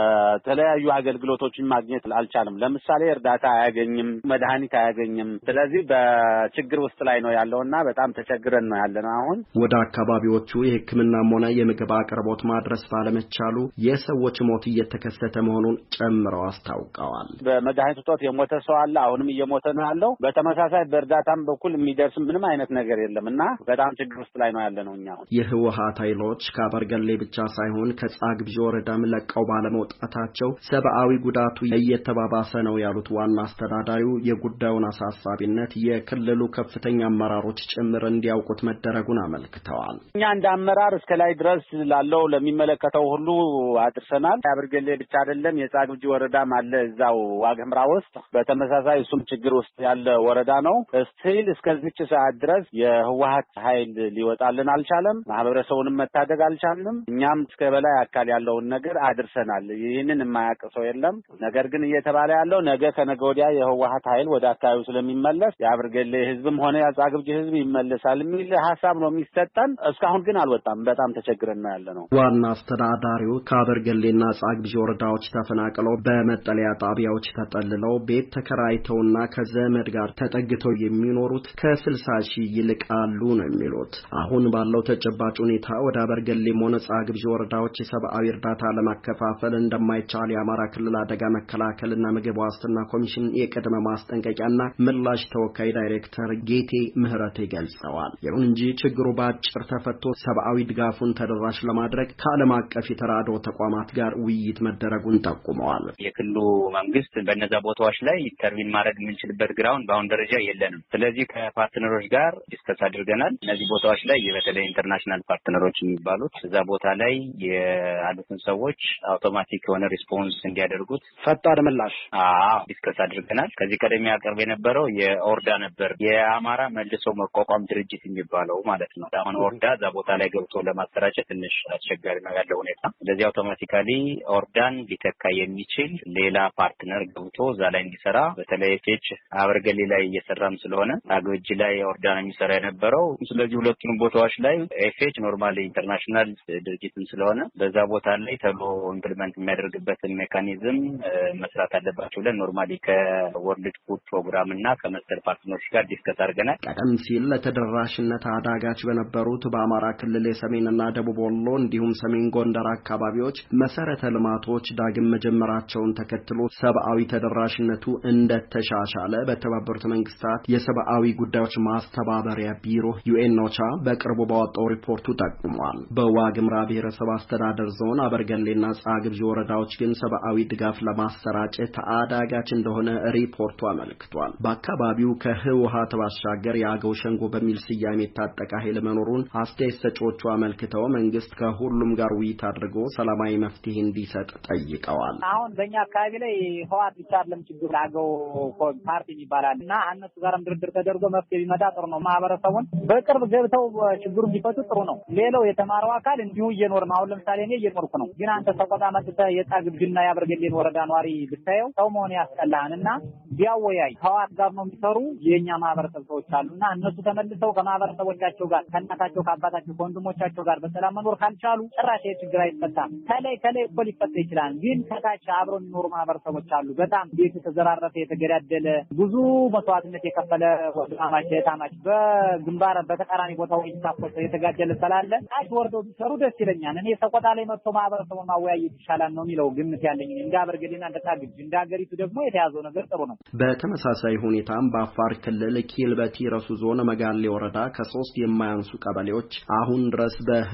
የተለያዩ አገልግሎቶችን ማግኘት አልቻለም። ለምሳሌ እርዳታ አያገኝም፣ መድኃኒት አያገኝም። ስለዚህ በችግር ውስጥ ላይ ነው ያለውና በጣም ተቸግረን ነው ያለነው። አሁን
ወደ አካባቢዎቹ የሕክምናም ሆነ የምግብ አቅርቦት ማድረስ ባለመቻሉ የሰዎች ሞት እየተከሰተ መሆኑን ጨምረው አስታውቀዋል።
በመድኃኒት እጦት የሞተ ሰው አለ፣ አሁንም እየሞተ ነው ያለው። በተመሳሳይ በእርዳታም በኩል የሚደርስ ምንም አይነት ነገር የለምና በጣም ችግር ውስጥ ላይ ነው ያለነው እኛ። አሁን
የህወሓት ኃይሎች ከአበርገሌ ብቻ ሳይሆን ከጻግብጂ ወረዳም ለቀው ባለመውጣታቸው ሰብአዊ ጉዳቱ እየተባባሰ ነው ያሉት ዋና አስተዳዳሪው የጉዳዩን አሳሳቢነት የክልሉ ከፍተኛ አመራሮች ጭምር እንዲያውቁት መደረጉን አመልክተዋል።
እኛ እንደ አመራር እስከ ላይ ድረስ ላለው ለሚመለከተው ሁሉ አድርሰናል። አበርገሌ ብቻ አይደለም፣ የጻግብጂ ወረዳም አለ እዛው ዋግምራ ውስጥ። በተመሳሳይ እሱም ችግር ውስጥ ያለ ወረዳ ነው። ስቲል እስከዚች ሰዓት ድረስ የህወሓት ኃይል ሊወጣልን አልቻለም። ማህበረሰቡንም መታደግ አልቻልንም። እኛም እስከ በላይ አካል ያለውን ነገር አድርሰናል። ይህንን የማያውቅ ሰው የለም። ነገር ግን እየተባለ ያለው ነገ ከነገ ወዲያ የህወሓት ኃይል ወደ አካባቢው ስለሚመለስ የአበርገሌ ህዝብም ሆነ የጻግብጂ ህዝብ ይመለሳል የሚል ሀሳብ ነው የሚሰጠን። እስካሁን ግን አልወጣም። በጣም ተቸግረን ነው ያለነው።
ዋና አስተዳዳሪው ከአበርገሌና ጻግብጂ ወረዳዎች ተፈናቅለው በመጠለያ ጣቢያዎች ተጠልለው ቤት ተከራይተውና ከዘመድ ጋር ተጠግተው የሚኖሩት ከ60 ሺህ ይልቃሉ ነው የሚሉት። አሁን ባለው ተጨባጭ ሁኔታ ወደ አበርገሌም ሆነ ጻግብጂ ወረዳዎች የሰብአዊ እርዳታ ለማከፋፈል እንደማይቻል የአማራ ክልል አደጋ መከላከልና ምግብ ዋስትና ኮሚሽን የቅድመ ማስጠንቀቂያና ምላሽ ተወካይ ዳይሬክተር ጌቴ ምህረቴ ገልጸዋል። ይሁን እንጂ ችግሩ በአጭር ተፈቶ ሰብአዊ ድጋፉን ተደራሽ ለማድረግ ከዓለም አቀፍ የተራድኦ ተቋማት ጋር ውይይት መደረጉን ጠቁመዋል።
የክልሉ መንግስት በእነዛ ቦታዎች ላይ ኢንተርቪን ማድረግ የምንችልበት ግራውንድ በአሁን ደረጃ የለንም። ስለዚህ ከፓርትነሮች ጋር ዲስከስ አድርገናል። እነዚህ ቦታዎች ላይ በተለይ ኢንተርናሽናል ፓርትነሮች የሚባሉት እዛ ቦታ ላይ ያሉትን ሰዎች አውቶማቲክ የሆነ ሪስፖንስ እንዲያደርጉት
ፈጣን ምላሽ
ዲስከስ አድርገናል። ከዚህ ቀደም ያቀርብ የነበረው የኦርዳ ነበር፣ የአማራ መልሶ መቋቋም ድርጅት የሚባለው ማለት ነው። አሁን ኦርዳ እዛ ቦታ ላይ ገብቶ ለማሰራጨት ትንሽ አስቸጋሪ ነው ያለው ሁኔታ። ስለዚህ አውቶማቲካሊ ኦርዳን ሊተካ የሚችል ሌላ ፓርትነር ገብቶ እዛ ላይ እንዲሰራ፣ በተለይ ኤፍኤች አበርገሌ ላይ እየሰራም ስለሆነ ጻግብጂ ላይ ኦርዳ ነው የሚሰራ የነበረው። ስለዚህ ሁለቱንም ቦታዎች ላይ ኤፍኤች ኖርማሊ ኢንተርናሽናል ድርጅትም ስለሆነ በዛ ቦታ ላይ ተብሎ ኢምፕሊመንት የሚያደርግበትን ሜካኒዝም መስራት አለባቸው ብለን ኖርማሊ ከወርልድ ፉድ ፕሮግራም እና ከመሰል ፓርትነሮች ጋር ዲስከስ አድርገናል።
ቀደም ሲል ለተደራሽነት አዳጋች በነበሩት በአማራ ክልል የሰሜንና ደቡብ ወሎ እንዲሁም ሰሜን ጎንደር አካባቢዎች መሰረተ ልማቶች ዳግም መጀመራቸውን ተከትሎ ሰብአዊ ተደራሽነቱ እንደተሻሻለ በተባበሩት መንግስታት የሰብአዊ ጉዳዮች ማስተባበሪያ ቢሮ ዩኤንኦቻ በቅርቡ ባወጣው ሪፖርቱ ጠቁሟል። በዋግምራ ብሔረሰብ አስተዳደር ዞን አበርገሌና ጻግብጂ ወረዳዎች ግን ሰብአዊ ድጋፍ ለማሰራጨት አዳጋች እንደሆነ ሪፖርቱ አመልክቷል። በአካባቢው ከህወሓት ባሻገር የአገው ሸንጎ በሚል ስያሜ የታጠቀ ኃይል መኖሩን አስተያየት ሰጪዎቹ አመልክተው መንግስት ከሁሉም ጋር ውይይት አድርጎ ሰላማዊ መፍትሄ እንዲሰጥ ጠይቀዋል።
አሁን በእኛ አካባቢ ላይ ህወሓት ብቻ አይደለም ችግሩ፣ አገው ፓርቲ ይባላል እና እነሱ ጋርም ድርድር ተደርጎ መፍትሄ ቢመጣ ጥሩ ነው። ማህበረሰቡን በቅርብ ገብተው ችግሩ ቢፈቱ ጥሩ ነው። ሌላው የተማረው አካል እንዲሁ እየኖር ነው። አሁን ለምሳሌ እኔ እየኖርኩ ነው፣ ግን አንተ ሰቆጣ መጥተህ የጻግብጂና የአበርገሌን ወረዳ ኗሪ ብታየው ሰው መሆን ያስጠላህና ቢያወያይ ህወሓት ጋር ነው የሚሰሩ የኛ ማህበረሰብ ሰዎች አሉና እነሱ ተመልሰው ከማህበረሰቦቻቸው ጋር ከእናታቸው ከአባታቸው ከወንድሞቻቸው ጋር በሰላም መኖር ካልቻሉ ጭራሽ ችግር አይፈታም። ከላይ እኮ ሊፈታ ይችላል፣ ግን ከታች አብረው የሚኖሩ ማህበረሰቦች አሉ። በጣም ቤት የተዘራረፈ የተገዳደለ ብዙ መስዋዕትነት የከፈለ ወንድማማች የታማች በግንባር በተቃራኒ ቦታው እየታፈሰ የተጋደለ ስላለ ታች ወርደው ቢሰሩ ደስ ይለኛል። እኔ ሰቆጣ ላይ መጥቶ ማህበረሰቡን ማወያየት ይሻላል ነው የሚለው ግምት ያለኝ። እንደ አበርገሌና እንደ ጻግብጂ እንደ ሀገሪቱ ደግሞ የተያዘው ነገር ጥሩ ነው።
በተመሳሳይ ሁኔታም በአፋር ክልል ኪልበቲ ረሱ ዞን መጋሌ ወረዳ ከ3 የማያንሱ ቀበሌዎች አሁን ድረስ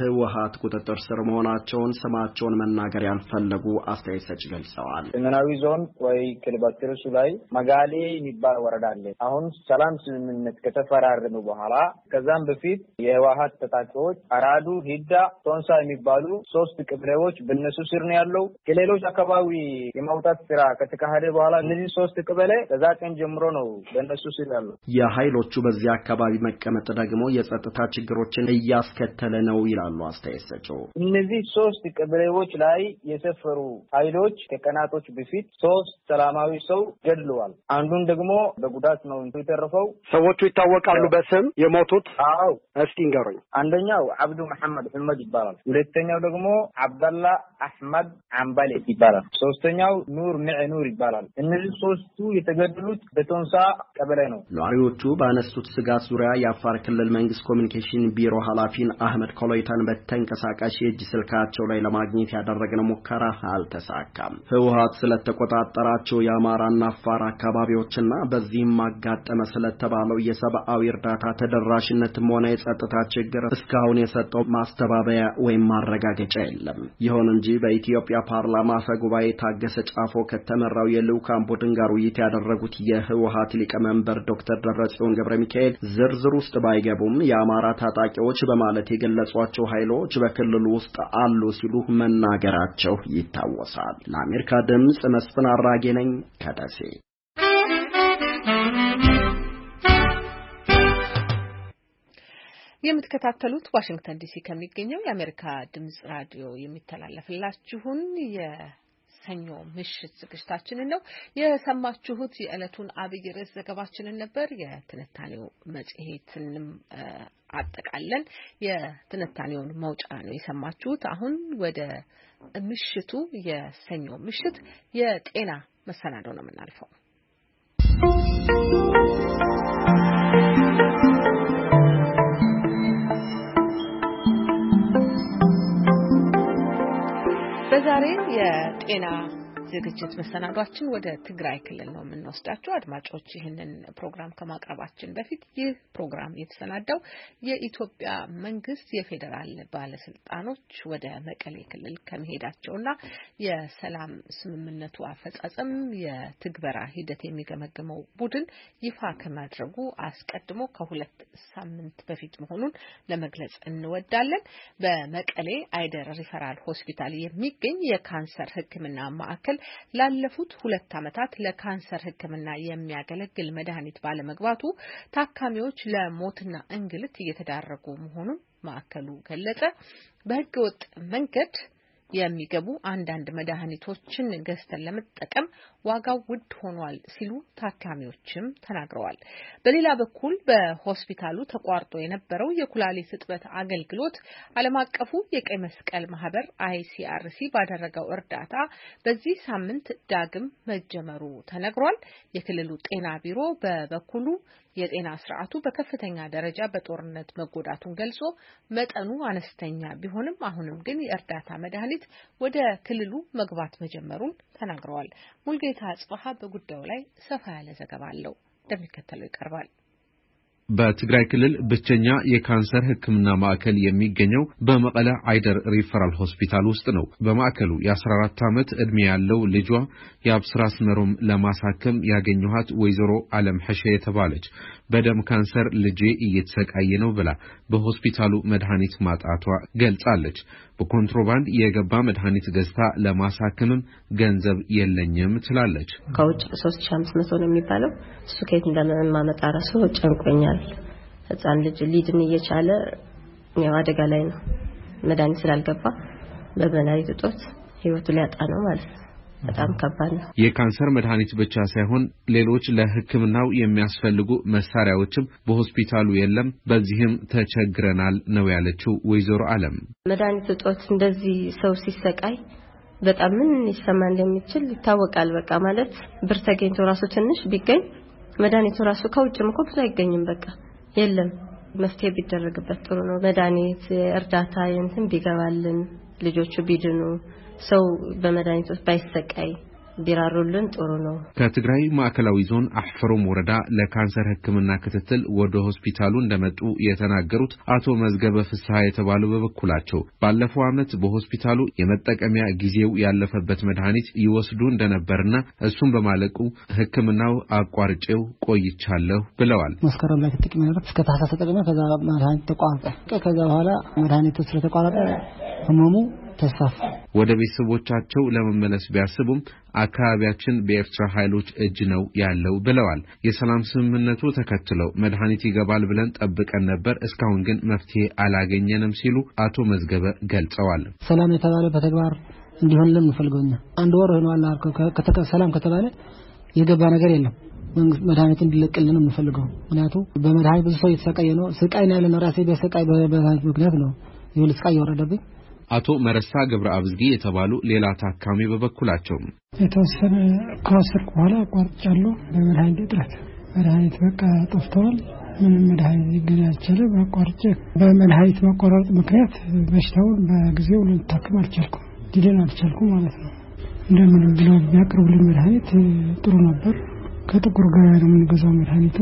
በህወሓት ቁጥጥር ስር መሆናቸውን ስማቸውን መናገር ያልፈለጉ አስተያየት ሰጪ ገልጸዋል።
ሰሜናዊ ዞን ወይ ክልባትርሱ ላይ መጋሌ የሚባል ወረዳ አለ። አሁን ሰላም ስምምነት ከተፈራረሙ በኋላ ከዛም በፊት የህወሓት ታጣቂዎች አራዱ፣ ሂዳ፣ ቶንሳ የሚባሉ 3 ቀበሌዎች በእነሱ ስር ነው ያለው። ከሌሎች አካባቢ የማውጣት ስራ ከተካሄደ በኋላ እነዚህ 3 ቀበሌ ከዛ ቀን ጀምሮ ነው በእነሱ ስር ያለው።
የኃይሎቹ በዚህ አካባቢ መቀመጥ ደግሞ የጸጥታ ችግሮችን እያስከተለ ነው ይላሉ አስተያየት ሰጪው።
እነዚህ 3 ቀበሌዎች ላይ የሰፈሩ ኃይሎች ከቀናቶች በፊት 3 ሰላማዊ ሰው ገድለዋል። አንዱን ደግሞ በጉዳት ነው የተረፈው።
ሰዎቹ ይታወቃሉ በስም የሞቱት?
አዎ፣
እስኪ ንገሩኝ።
አንደኛው አብዱ መሐመድ ሑመድ ይባላል። ሁለተኛው ደግሞ አብደላ አህመድ አምባሌ ይባላል። ሶስተኛው ኑር ኑር ይባላል። እነዚህ 3ቱ የተገደሉት በቶንሳ ቀበሌ ነው።
ነዋሪዎቹ ባነሱት ስጋት ዙሪያ የአፋር ክልል መንግስት ኮሚኒኬሽን ቢሮ ኃላፊን አህመድ ኮሎይታን በተንቀሳቃሽ የእጅ ስልካቸው ላይ ለማግኘት ያደረግነው ሙከራ አልተሳካም። ህወሓት ስለተቆጣጠራቸው የአማራና አፋር አካባቢዎችና በዚህም ማጋጠመ ስለተባለው የሰብአዊ እርዳታ ተደራሽነትም ሆነ የጸጥታ ችግር እስካሁን የሰጠው ማስተባበያ ወይም ማረጋገጫ የለም። ይሁን እንጂ በኢትዮጵያ ፓርላማ አፈ ጉባኤ ታገሰ ጫፎ ከተመራው የልዑካን ቡድን ጋር ውይይት ያደረጉት የህወሓት ሊቀመንበር ዶክተር ደብረጽዮን ገብረሚካኤል ዝርዝር ውስጥ ባይገቡም የአማራ ታጣቂዎች በማለት የገለጿቸው ኃይሎች በክልሉ ውስጥ አሉ ሲሉ መናገራቸው ይታወሳል። ለአሜሪካ ድምጽ መስፍን አራጌ ነኝ ከደሴ።
የምትከታተሉት ዋሽንግተን ዲሲ ከሚገኘው የአሜሪካ ድምጽ ራዲዮ የሚተላለፍላችሁን ሰኞ ምሽት ዝግጅታችንን ነው የሰማችሁት። የዕለቱን አብይ ርዕስ ዘገባችንን ነበር። የትንታኔው መጽሔትንም አጠቃለን የትንታኔውን መውጫ ነው የሰማችሁት። አሁን ወደ ምሽቱ የሰኞ ምሽት የጤና መሰናዶ ነው የምናልፈው። በዛሬ የጤና ዝግጅት መሰናዷችን ወደ ትግራይ ክልል ነው የምንወስዳቸው። አድማጮች ይህንን ፕሮግራም ከማቅረባችን በፊት ይህ ፕሮግራም የተሰናዳው የኢትዮጵያ መንግስት የፌዴራል ባለስልጣኖች ወደ መቀሌ ክልል ከመሄዳቸውና የሰላም ስምምነቱ አፈጻጸም የትግበራ ሂደት የሚገመግመው ቡድን ይፋ ከማድረጉ አስቀድሞ ከ2 ሳምንት በፊት መሆኑን ለመግለጽ እንወዳለን። በመቀሌ አይደር ሪፈራል ሆስፒታል የሚገኝ የካንሰር ሕክምና ማዕከል ላለፉት 2 ዓመታት ለካንሰር ሕክምና የሚያገለግል መድኃኒት ባለመግባቱ ታካሚዎች ለሞትና እንግልት እየተዳረጉ መሆኑን ማዕከሉ ገለጸ። በህገወጥ መንገድ የሚገቡ አንዳንድ መድኃኒቶችን ገዝተን ለመጠቀም ዋጋው ውድ ሆኗል ሲሉ ታካሚዎችም ተናግረዋል። በሌላ በኩል በሆስፒታሉ ተቋርጦ የነበረው የኩላሊት እጥበት አገልግሎት ዓለም አቀፉ የቀይ መስቀል ማህበር ICRC ባደረገው እርዳታ በዚህ ሳምንት ዳግም መጀመሩ ተነግሯል። የክልሉ ጤና ቢሮ በበኩሉ የጤና ስርዓቱ በከፍተኛ ደረጃ በጦርነት መጎዳቱን ገልጾ መጠኑ አነስተኛ ቢሆንም አሁንም ግን የእርዳታ መድኃኒት ወደ ክልሉ መግባት መጀመሩን ተናግረዋል። ሙልጌታ አጽፋሃ በጉዳዩ ላይ ሰፋ ያለ ዘገባ አለው፣ እንደሚከተለው ይቀርባል።
በትግራይ ክልል ብቸኛ የካንሰር ሕክምና ማዕከል የሚገኘው በመቀለ አይደር ሪፈራል ሆስፒታል ውስጥ ነው። በማዕከሉ የ14 ዓመት ዕድሜ ያለው ልጇ የአብስራስ መሮም ለማሳከም ያገኘኋት ወይዘሮ ዓለም ሐሸ የተባለች በደም ካንሰር ልጄ እየተሰቃየ ነው ብላ በሆስፒታሉ መድኃኒት ማጣቷ ገልጻለች። በኮንትሮባንድ የገባ መድኃኒት ገዝታ ለማሳከምም ገንዘብ የለኝም ትላለች።
ከውጭ 3500 ነው የሚባለው። እሱ ከየት እንደማመጣ ራሱ ጨንቆኛል። ህፃን ልጅ ሊድን እየቻለ ነው አደጋ ላይ ነው። መድኃኒት ስላልገባ በመድኃኒት እጦት ህይወቱ ሊያጣ ነው ማለት ነው። በጣም ከባድ ነው።
የካንሰር መድኃኒት ብቻ ሳይሆን ሌሎች ለህክምናው የሚያስፈልጉ መሳሪያዎችም በሆስፒታሉ የለም። በዚህም ተቸግረናል ነው ያለችው ወይዘሮ ዓለም።
መድኃኒት እጦት እንደዚህ ሰው ሲሰቃይ በጣም ምን ይሰማ እንደሚችል ይታወቃል። በቃ ማለት ብር ተገኝቶ ራሱ ትንሽ ቢገኝ መድኃኒቱ ራሱ ከውጭም እኮ ብዙ አይገኝም። በቃ የለም። መፍትሄ ቢደረግበት ጥሩ ነው። መድኃኒት እርዳታ እንትን ቢገባልን ልጆቹ ቢድኑ ሰው በመድኃኒቶች ባይሰቃይ ቢራሩልን ጥሩ ነው።
ከትግራይ ማዕከላዊ ዞን አሕፈሮም ወረዳ ለካንሰር ሕክምና ክትትል ወደ ሆስፒታሉ እንደመጡ የተናገሩት አቶ መዝገበ ፍስሐ የተባሉ በበኩላቸው ባለፈው ዓመት በሆስፒታሉ የመጠቀሚያ ጊዜው ያለፈበት መድኃኒት ይወስዱ እንደነበርና እሱም በማለቁ ሕክምናው አቋርጬው ቆይቻለሁ ብለዋል።
መስከረም ላይ ተጠቅሜ ነበር እስከ ታህሳስ ተጠቅሜ ከዛ መድኃኒት ተቋረጠ። ከዛ በኋላ መድኃኒቱ ስለተቋረጠ ህመሙ ተስፋፋ።
ወደ ቤተሰቦቻቸው ለመመለስ ቢያስቡም አካባቢያችን በኤርትራ ኃይሎች እጅ ነው ያለው ብለዋል። የሰላም ስምምነቱ ተከትለው መድኃኒት ይገባል ብለን ጠብቀን ነበር፣ እስካሁን ግን መፍትሄ አላገኘንም ሲሉ አቶ መዝገበ ገልጸዋል።
ሰላም የተባለ በተግባር እንዲሆንልን እንፈልገውኛ አንድ ወር ሆኗል። ሰላም ከተባለ የገባ ነገር የለም። መንግስት መድኃኒት እንዲለቅልን እንፈልገው። ምክንያቱም በመድኃኒት ብዙ ሰው የተሰቃየ ነው። ስቃይ ነው ያለነው። ራሴ በስቃይ በመድኃኒት ምክንያት ነው ይኸውልህ ስቃይ ወረደብኝ።
አቶ መረሳ ገብረ አብዝጊ የተባሉ ሌላ ታካሚ በበኩላቸው
የተወሰነ ከወሰድኩ በኋላ አቋርጫለሁ። በመድኃኒት እጥረት መድኃኒት በቃ ጠፍቷል። ምንም መድኃኒት ሊገኝ አልቻለም። አቋርጬ በመድኃኒት መቆራረጥ ምክንያት በሽታውን በጊዜው ልታከም አልቻልኩም። ሊድን አልቻልኩም ማለት ነው። እንደምንም ብለው ቢያቀርቡልኝ መድኃኒት ጥሩ ነበር። ከጥቁር ገበያ ነው የምንገዛው። መድኃኒቱ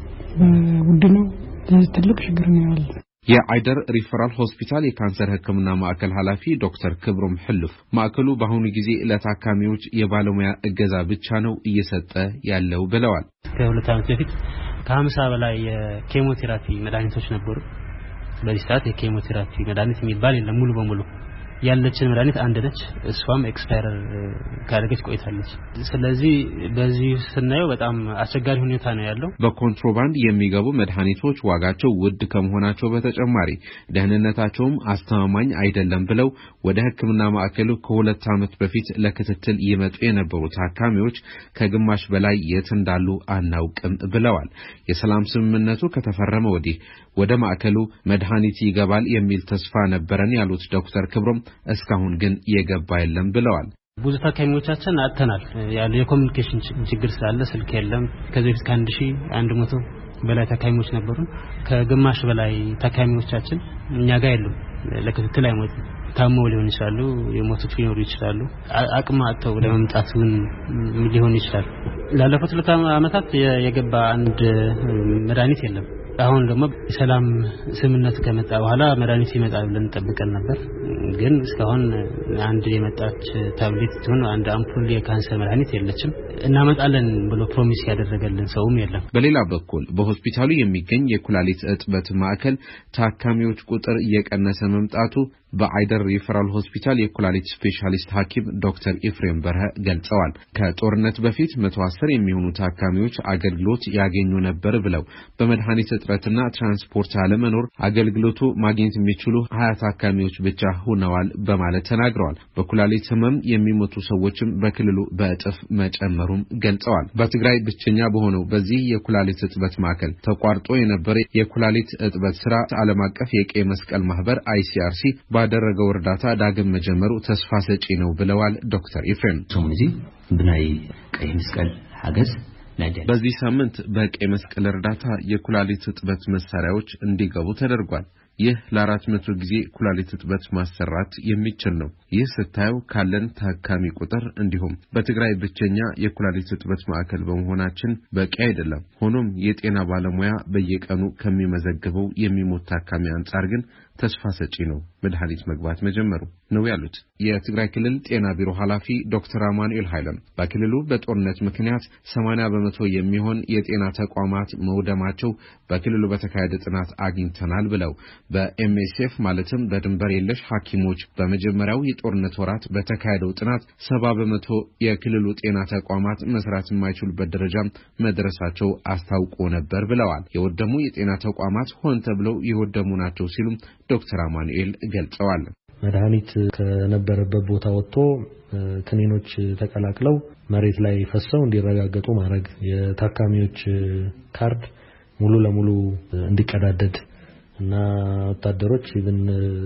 በውድ ነው። ትልቅ ችግር ነው ያለው።
የአይደር ሪፈራል ሆስፒታል የካንሰር ሕክምና ማዕከል ኃላፊ ዶክተር ክብሮም ሕልፍ ማዕከሉ በአሁኑ ጊዜ ለታካሚዎች የባለሙያ እገዛ ብቻ ነው እየሰጠ ያለው ብለዋል።
ከሁለት ዓመት በፊት ከ50 በላይ የኬሞቴራፒ መድኃኒቶች ነበሩ። በዚህ ሰዓት የኬሞቴራፒ መድኃኒት የሚባል የለም። ሙሉ በሙሉ ያለችን መድኃኒት አንድ ነች። እሷም ኤክስፓየር ካደረገች ቆይታለች። ስለዚህ በዚህ ስናየው በጣም አስቸጋሪ ሁኔታ ነው ያለው።
በኮንትሮባንድ የሚገቡ መድኃኒቶች ዋጋቸው ውድ ከመሆናቸው በተጨማሪ ደህንነታቸውም አስተማማኝ አይደለም ብለው ወደ ሕክምና ማዕከሉ ከ2 ዓመት በፊት ለክትትል ይመጡ የነበሩ ታካሚዎች ከግማሽ በላይ የት እንዳሉ አናውቅም ብለዋል። የሰላም ስምምነቱ ከተፈረመ ወዲህ ወደ ማዕከሉ መድኃኒት ይገባል የሚል ተስፋ ነበረን ያሉት ዶክተር ክብሮም እስካሁን ግን የገባ የለም ብለዋል።
ብዙ ታካሚዎቻችን አጥተናል። ያለው የኮሙኒኬሽን ችግር ስላለ ስልክ የለም። ከዚህ በፊት ከ1100 በላይ ታካሚዎች ነበሩ። ከግማሽ በላይ ታካሚዎቻችን እኛ ጋር የሉም። ለክትትል አይሞቱም። ታመው ሊሆን ይችላሉ፣ የሞቱት ሊኖሩ ይችላሉ። አቅም አጥተው ለመምጣቱን ሊሆን ይችላል። ላለፉት 2 ዓመታት የገባ አንድ መድኃኒት የለም። አሁን ደግሞ የሰላም ስምምነት ከመጣ በኋላ መድኃኒት ይመጣል ብለን ጠብቀን ነበር። ግን እስካሁን አንድ የመጣች ታብሌት ትሆን አንድ አምፑል የካንሰር መድኃኒት የለችም። እናመጣለን ብሎ ፕሮሚስ ያደረገልን ሰውም የለም።
በሌላ በኩል በሆስፒታሉ የሚገኝ የኩላሊት እጥበት ማዕከል ታካሚዎች ቁጥር እየቀነሰ መምጣቱ በአይደር ሪፈራል ሆስፒታል የኩላሊት ስፔሻሊስት ሐኪም ዶክተር ኢፍሬም በርሀ ገልጸዋል። ከጦርነት በፊት 110 የሚሆኑ ታካሚዎች አገልግሎት ያገኙ ነበር ብለው በመድኃኒት እጥረትና ትራንስፖርት አለመኖር አገልግሎቱ ማግኘት የሚችሉ 20 ታካሚዎች ብቻ ሆነዋል በማለት ተናግረዋል። በኩላሊት ህመም የሚሞቱ ሰዎችም በክልሉ በእጥፍ መጨመሩም ገልጸዋል። በትግራይ ብቸኛ በሆነው በዚህ የኩላሊት እጥበት ማዕከል ተቋርጦ የነበረ የኩላሊት እጥበት ስራ ዓለም አቀፍ የቀይ መስቀል ማህበር ICRC ባደረገው እርዳታ ዳግም መጀመሩ ተስፋ ሰጪ ነው ብለዋል ዶክተር ኢፍሬም።
ብናይ ቀይ መስቀል ሐገዝ
በዚህ ሳምንት በቀይ መስቀል እርዳታ የኩላሊት እጥበት መሳሪያዎች እንዲገቡ ተደርጓል። ይህ ለ400 ጊዜ ኩላሊት እጥበት ማሰራት የሚችል ነው። ይህ ስታየው ካለን ታካሚ ቁጥር እንዲሁም በትግራይ ብቸኛ የኩላሊት እጥበት ማዕከል በመሆናችን በቂ አይደለም። ሆኖም የጤና ባለሙያ በየቀኑ ከሚመዘግበው የሚሞት ታካሚ አንጻር ግን ተስፋ ሰጪ ነው መድኃኒት መግባት መጀመሩ ነው ያሉት የትግራይ ክልል ጤና ቢሮ ኃላፊ ዶክተር አማኑኤል ኃይለም በክልሉ በጦርነት ምክንያት 80% የሚሆን የጤና ተቋማት መውደማቸው በክልሉ በተካሄደ ጥናት አግኝተናል ብለው በኤምኤስኤፍ ማለትም በድንበር የለሽ ሐኪሞች በመጀመሪያው የጦርነት ወራት በተካሄደው ጥናት 70% የክልሉ ጤና ተቋማት መስራት የማይችሉበት ደረጃ መድረሳቸው አስታውቆ ነበር ብለዋል። የወደሙ የጤና ተቋማት ሆን ተብለው የወደሙ ናቸው ሲሉ ዶክተር አማኑኤል ገልጸዋል።
መድኃኒት ከነበረበት ቦታ ወጥቶ ክኒኖች ተቀላቅለው መሬት ላይ ፈሰው እንዲረጋገጡ ማድረግ፣ የታካሚዎች ካርድ ሙሉ ለሙሉ እንዲቀዳደድ እና ወታደሮች ኢቭን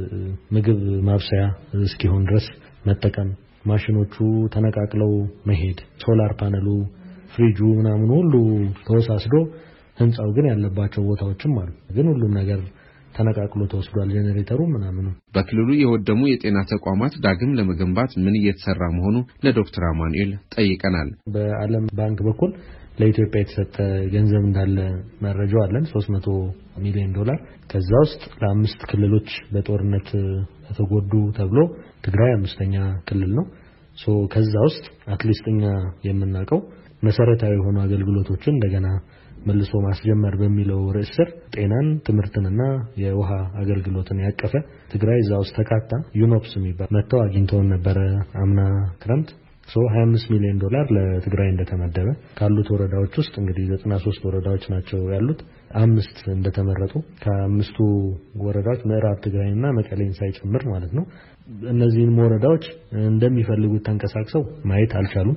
ምግብ ማብሰያ እስኪሆን ድረስ መጠቀም፣ ማሽኖቹ ተነቃቅለው መሄድ፣ ሶላር ፓነሉ፣ ፍሪጁ ምናምን ሁሉ ተወሳስዶ ህንጻው ግን ያለባቸው ቦታዎችም አሉ። ግን ሁሉም ነገር ተነቃቅሎ ተወስዷል ጄኔሬተሩ ምናምኑ።
በክልሉ የወደሙ የጤና ተቋማት ዳግም ለመገንባት ምን እየተሰራ መሆኑ ለዶክተር አማኑኤል ጠይቀናል።
በዓለም ባንክ በኩል ለኢትዮጵያ የተሰጠ ገንዘብ እንዳለ መረጃው አለን 300 ሚሊዮን ዶላር። ከዛ ውስጥ ለአምስት ክልሎች በጦርነት ተጎዱ ተብሎ ትግራይ አምስተኛ ክልል ነው። ከዛ ውስጥ አትሊስትኛ የምናውቀው መሰረታዊ የሆኑ አገልግሎቶችን እንደገና መልሶ ማስጀመር በሚለው ርዕስ ስር ጤናን፣ ትምህርትንና የውሃ አገልግሎትን ያቀፈ ትግራይ እዛ ውስጥ ተካታ ዩኖፕስ የሚባል መተው አግኝተው ነበር አምና ክረምት 25 ሚሊዮን ዶላር ለትግራይ እንደተመደበ ካሉት ወረዳዎች ውስጥ እንግዲህ 93 ወረዳዎች ናቸው ያሉት አምስት እንደተመረጡ ከአምስቱ ወረዳዎች ምዕራብ ትግራይና መቀሌን ሳይጨምር ማለት ነው። እነዚህን ወረዳዎች እንደሚፈልጉት ተንቀሳቅሰው ማየት አልቻሉም።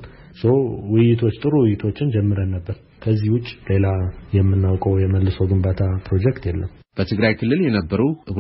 ውይይቶች ጥሩ ውይይቶችን ጀምረን ነበር። ከዚህ ውጭ ሌላ የምናውቀው የመልሶ ግንባታ ፕሮጀክት የለም። በትግራይ ክልል የነበሩ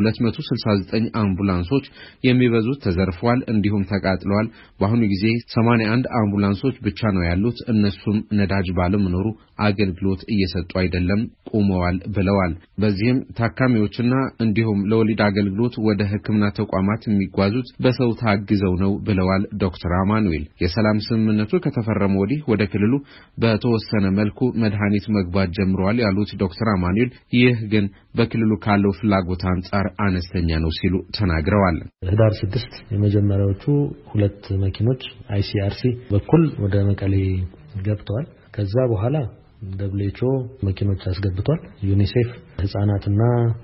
269 አምቡላንሶች የሚበዙት ተዘርፈዋል እንዲሁም ተቃጥለዋል። በአሁኑ ጊዜ 81 አምቡላንሶች ብቻ ነው ያሉት። እነሱም ነዳጅ ባለመኖሩ አገልግሎት እየሰጡ አይደለም፣ ቆመዋል ብለዋል። በዚህም ታካሚዎችና እንዲሁም ለወሊድ አገልግሎት ወደ ሕክምና ተቋማት የሚጓዙት በሰው ታግዘው ነው ብለዋል ዶክተር አማኑኤል። የሰላም ስምምነቱ ከተፈረመ ወዲህ ወደ ክልሉ በተወሰነ መልኩ መድኃኒት መግባት ጀምሯል ያሉት ዶክተር አማኑኤል ይህ ግን በክልሉ ካለው ፍላጎት አንጻር አነስተኛ ነው ሲሉ ተናግረዋል። ህዳር 6 የመጀመሪያዎቹ 2 መኪኖች አይሲአርሲ በኩል ወደ መቀሌ ገብተዋል። ከዛ በኋላ WHO መኪኖች አስገብቷል። ዩኒሴፍ ህፃናትና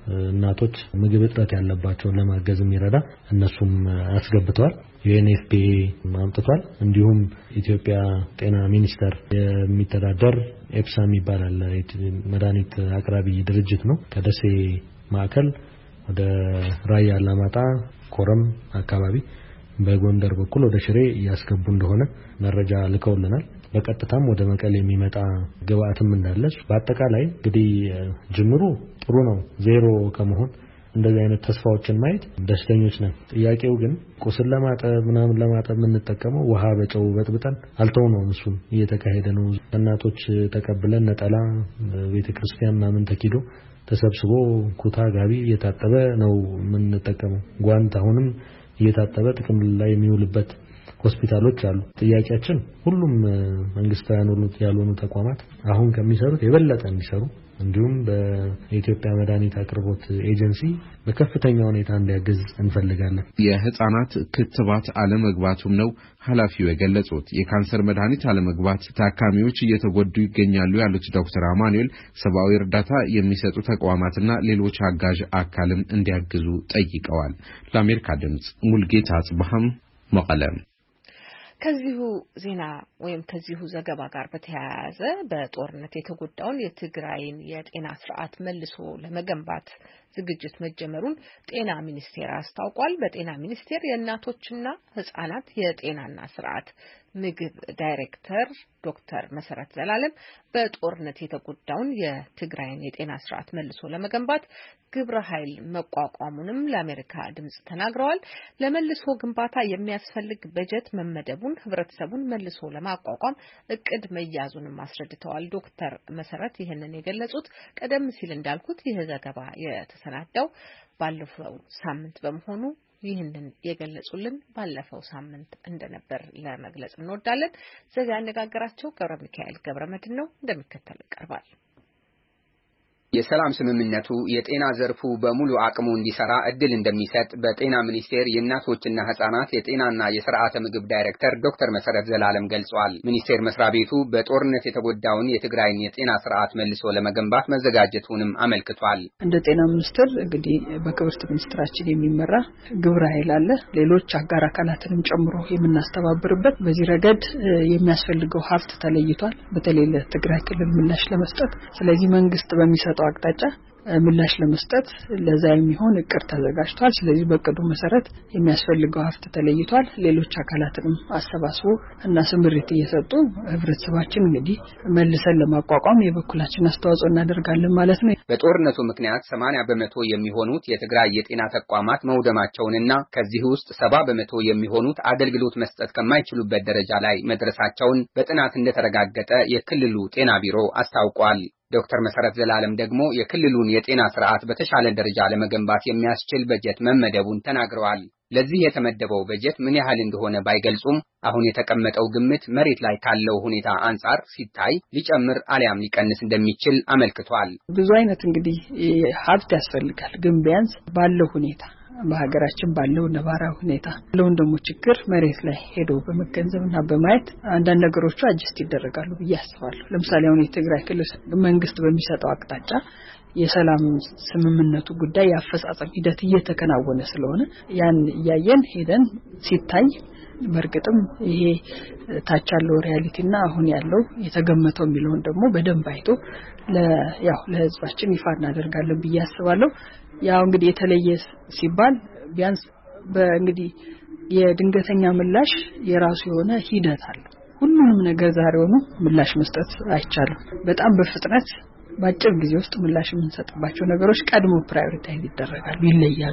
እናቶች ምግብ እጥረት ያለባቸውን ለማገዝ የሚረዳ እነሱም አስገብቷል። UNFPA ማምጥቷል። እንዲሁም ኢትዮጵያ ጤና ሚኒስቴር የሚተዳደር ኤፕሳ የሚባል መድኃኒት አቅራቢ ድርጅት ነው። ከደሴ ማዕከል ወደ ራያ አላማጣ ኮረም አካባቢ በጎንደር በኩል ወደ ሽሬ ያስገቡ እንደሆነ መረጃ ልከውልናል። በቀጥታም ወደ መቀሌ የሚመጣ ግብአትም እንዳለ በአጠቃላይ እንግዲህ ጅምሩ ጥሩ ነው። ዜሮ ከመሆን እንደዚህ አይነት ተስፋዎችን ማየት ደስተኞች ነን። ጥያቄው ግን ቁስል ለማጠብ የምንጠቀመው ውሃ በጨው በጥብጠን አልተውነውም። እሱም እየተካሄደ ነው። እናቶች ተቀብለን ነጠላ ቤተክርስቲያን ምናምን ተኪዶ ተሰብስቦ ኩታ ጋቢ እየታጠበ ነው የምንጠቀመው። ጓንት አሁንም እየታጠበ ጥቅም ላይ የሚውልበት ሆስፒታሎች አሉ። ጥያቄያችን ሁሉም መንግስታዊ ያልሆኑ ተቋማት አሁን ከሚሰሩት የበለጠ እንዲሰሩ እንዲሁም በኢትዮጵያ መድኃኒት አቅርቦት ኤጀንሲ በከፍተኛ ሁኔታ እንዲያግዝ እንፈልጋለን።
የህፃናት ክትባት አለመግባቱም ነው ኃላፊው የገለጹት። የካንሰር መድኃኒት አለመግባት ታካሚዎች እየተጎዱ ይገኛሉ ያሉት ዶክተር አማኑኤል ሰብአዊ እርዳታ የሚሰጡ ተቋማትና ሌሎች አጋዥ አካልም እንዲያግዙ ጠይቀዋል። ለአሜሪካ ድምጽ ሙልጌታ አጽባህም መቀለም።
ከዚሁ ዜና ወይም ከዚሁ ዘገባ ጋር በተያያዘ በጦርነት የተጎዳውን የትግራይን የጤና ስርዓት መልሶ ለመገንባት ዝግጅት መጀመሩን ጤና ሚኒስቴር አስታውቋል። በጤና ሚኒስቴር የእናቶችና ህጻናት የጤናና ስርዓት ምግብ ዳይሬክተር ዶክተር መሰረት ዘላለም በጦርነት የተጎዳውን የትግራይን የጤና ስርዓት መልሶ ለመገንባት ግብረ ኃይል መቋቋሙንም ለአሜሪካ ድምጽ ተናግረዋል። ለመልሶ ግንባታ የሚያስፈልግ በጀት መመደቡን፣ ህብረተሰቡን መልሶ ለማቋቋም እቅድ መያዙንም አስረድተዋል። ዶክተር መሰረት ይህንን የገለጹት ቀደም ሲል እንዳልኩት ይህ ዘገባ የተሰናዳው ባለፈው ሳምንት በመሆኑ ይህንን የገለጹልን ባለፈው ሳምንት እንደነበር ለመግለጽ እንወዳለን። ዘጋ ያነጋገራቸው ገብረ ሚካኤል ገብረመድህን ነው፣ እንደሚከተለው ይቀርባል።
የሰላም ስምምነቱ የጤና ዘርፉ በሙሉ አቅሙ እንዲሰራ እድል እንደሚሰጥ በጤና ሚኒስቴር የእናቶችና ህጻናት የጤናና የስርዓተ ምግብ ዳይሬክተር ዶክተር መሰረት ዘላለም ገልጿል። ሚኒስቴር መስሪያ ቤቱ በጦርነት የተጎዳውን የትግራይን የጤና ስርዓት መልሶ ለመገንባት መዘጋጀቱንም አመልክቷል።
እንደ ጤና ሚኒስቴር እንግዲህ በክብርት ሚኒስትራችን የሚመራ ግብረ ኃይል አለ። ሌሎች አጋር አካላትንም ጨምሮ የምናስተባብርበት በዚህ ረገድ የሚያስፈልገው ሀብት ተለይቷል። በተለይ ለትግራይ ክልል ምላሽ ለመስጠት ስለዚህ መንግስት በሚሰጠው አቅጣጫ ምላሽ ለመስጠት ለዛ የሚሆን እቅድ ተዘጋጅቷል። ስለዚህ በእቅዱ መሰረት የሚያስፈልገው ሀብት ተለይቷል። ሌሎች አካላትንም አሰባስቦ እና ስምሪት እየሰጡ ህብረተሰባችን እንግዲህ መልሰን ለማቋቋም የበኩላችን አስተዋጽኦ እናደርጋለን ማለት ነው።
በጦርነቱ ምክንያት 80% የሚሆኑት የትግራይ የጤና ተቋማት መውደማቸውንና ከዚህ ውስጥ 70% የሚሆኑት አገልግሎት መስጠት ከማይችሉበት ደረጃ ላይ መድረሳቸውን በጥናት እንደተረጋገጠ የክልሉ ጤና ቢሮ አስታውቋል። ዶክተር መሰረት ዘላለም ደግሞ የክልሉን የጤና ስርዓት በተሻለ ደረጃ ለመገንባት የሚያስችል በጀት መመደቡን ተናግረዋል። ለዚህ የተመደበው በጀት ምን ያህል እንደሆነ ባይገልጹም አሁን የተቀመጠው ግምት መሬት ላይ ካለው ሁኔታ አንጻር ሲታይ ሊጨምር አሊያም ሊቀንስ እንደሚችል አመልክቷል።
ብዙ አይነት እንግዲህ ሀብት ያስፈልጋል፣ ግን ቢያንስ ባለው ሁኔታ በሀገራችን ባለው ነባራዊ ሁኔታ ያለውን ደግሞ ችግር መሬት ላይ ሄዶ በመገንዘብና በማየት አንዳንድ ነገሮች አጅስት ይደረጋሉ ብዬ አስባለሁ። ለምሳሌ አሁን የትግራይ ክልል መንግስት በሚሰጠው አቅጣጫ የሰላም ስምምነቱ ጉዳይ ያፈጻጸም ሂደት እየተከናወነ ስለሆነ ያን ያየን ሄደን ሲታይ በርግጥም ይሄ ታች ያለው ሪያሊቲና አሁን ያለው የተገመተው የሚለውን ደግሞ በደንብ አይቶ ለህዝባችን ይፋ እናደርጋለን ብዬ አስባለሁ። ያው እንግዲህ የተለየ ሲባል ቢያንስ በእንግዲህ የድንገተኛ ምላሽ የራሱ የሆነ ሂደት አለ። ሁሉንም ነገር ዛሬውኑ ምላሽ መስጠት አይቻልም። በጣም በፍጥነት በአጭር ጊዜ ውስጥ ምላሽ የምንሰጥባቸው ነገሮች ቀድሞ ፕራዮሪታይዝ ይደረጋሉ፣ ይለያሉ።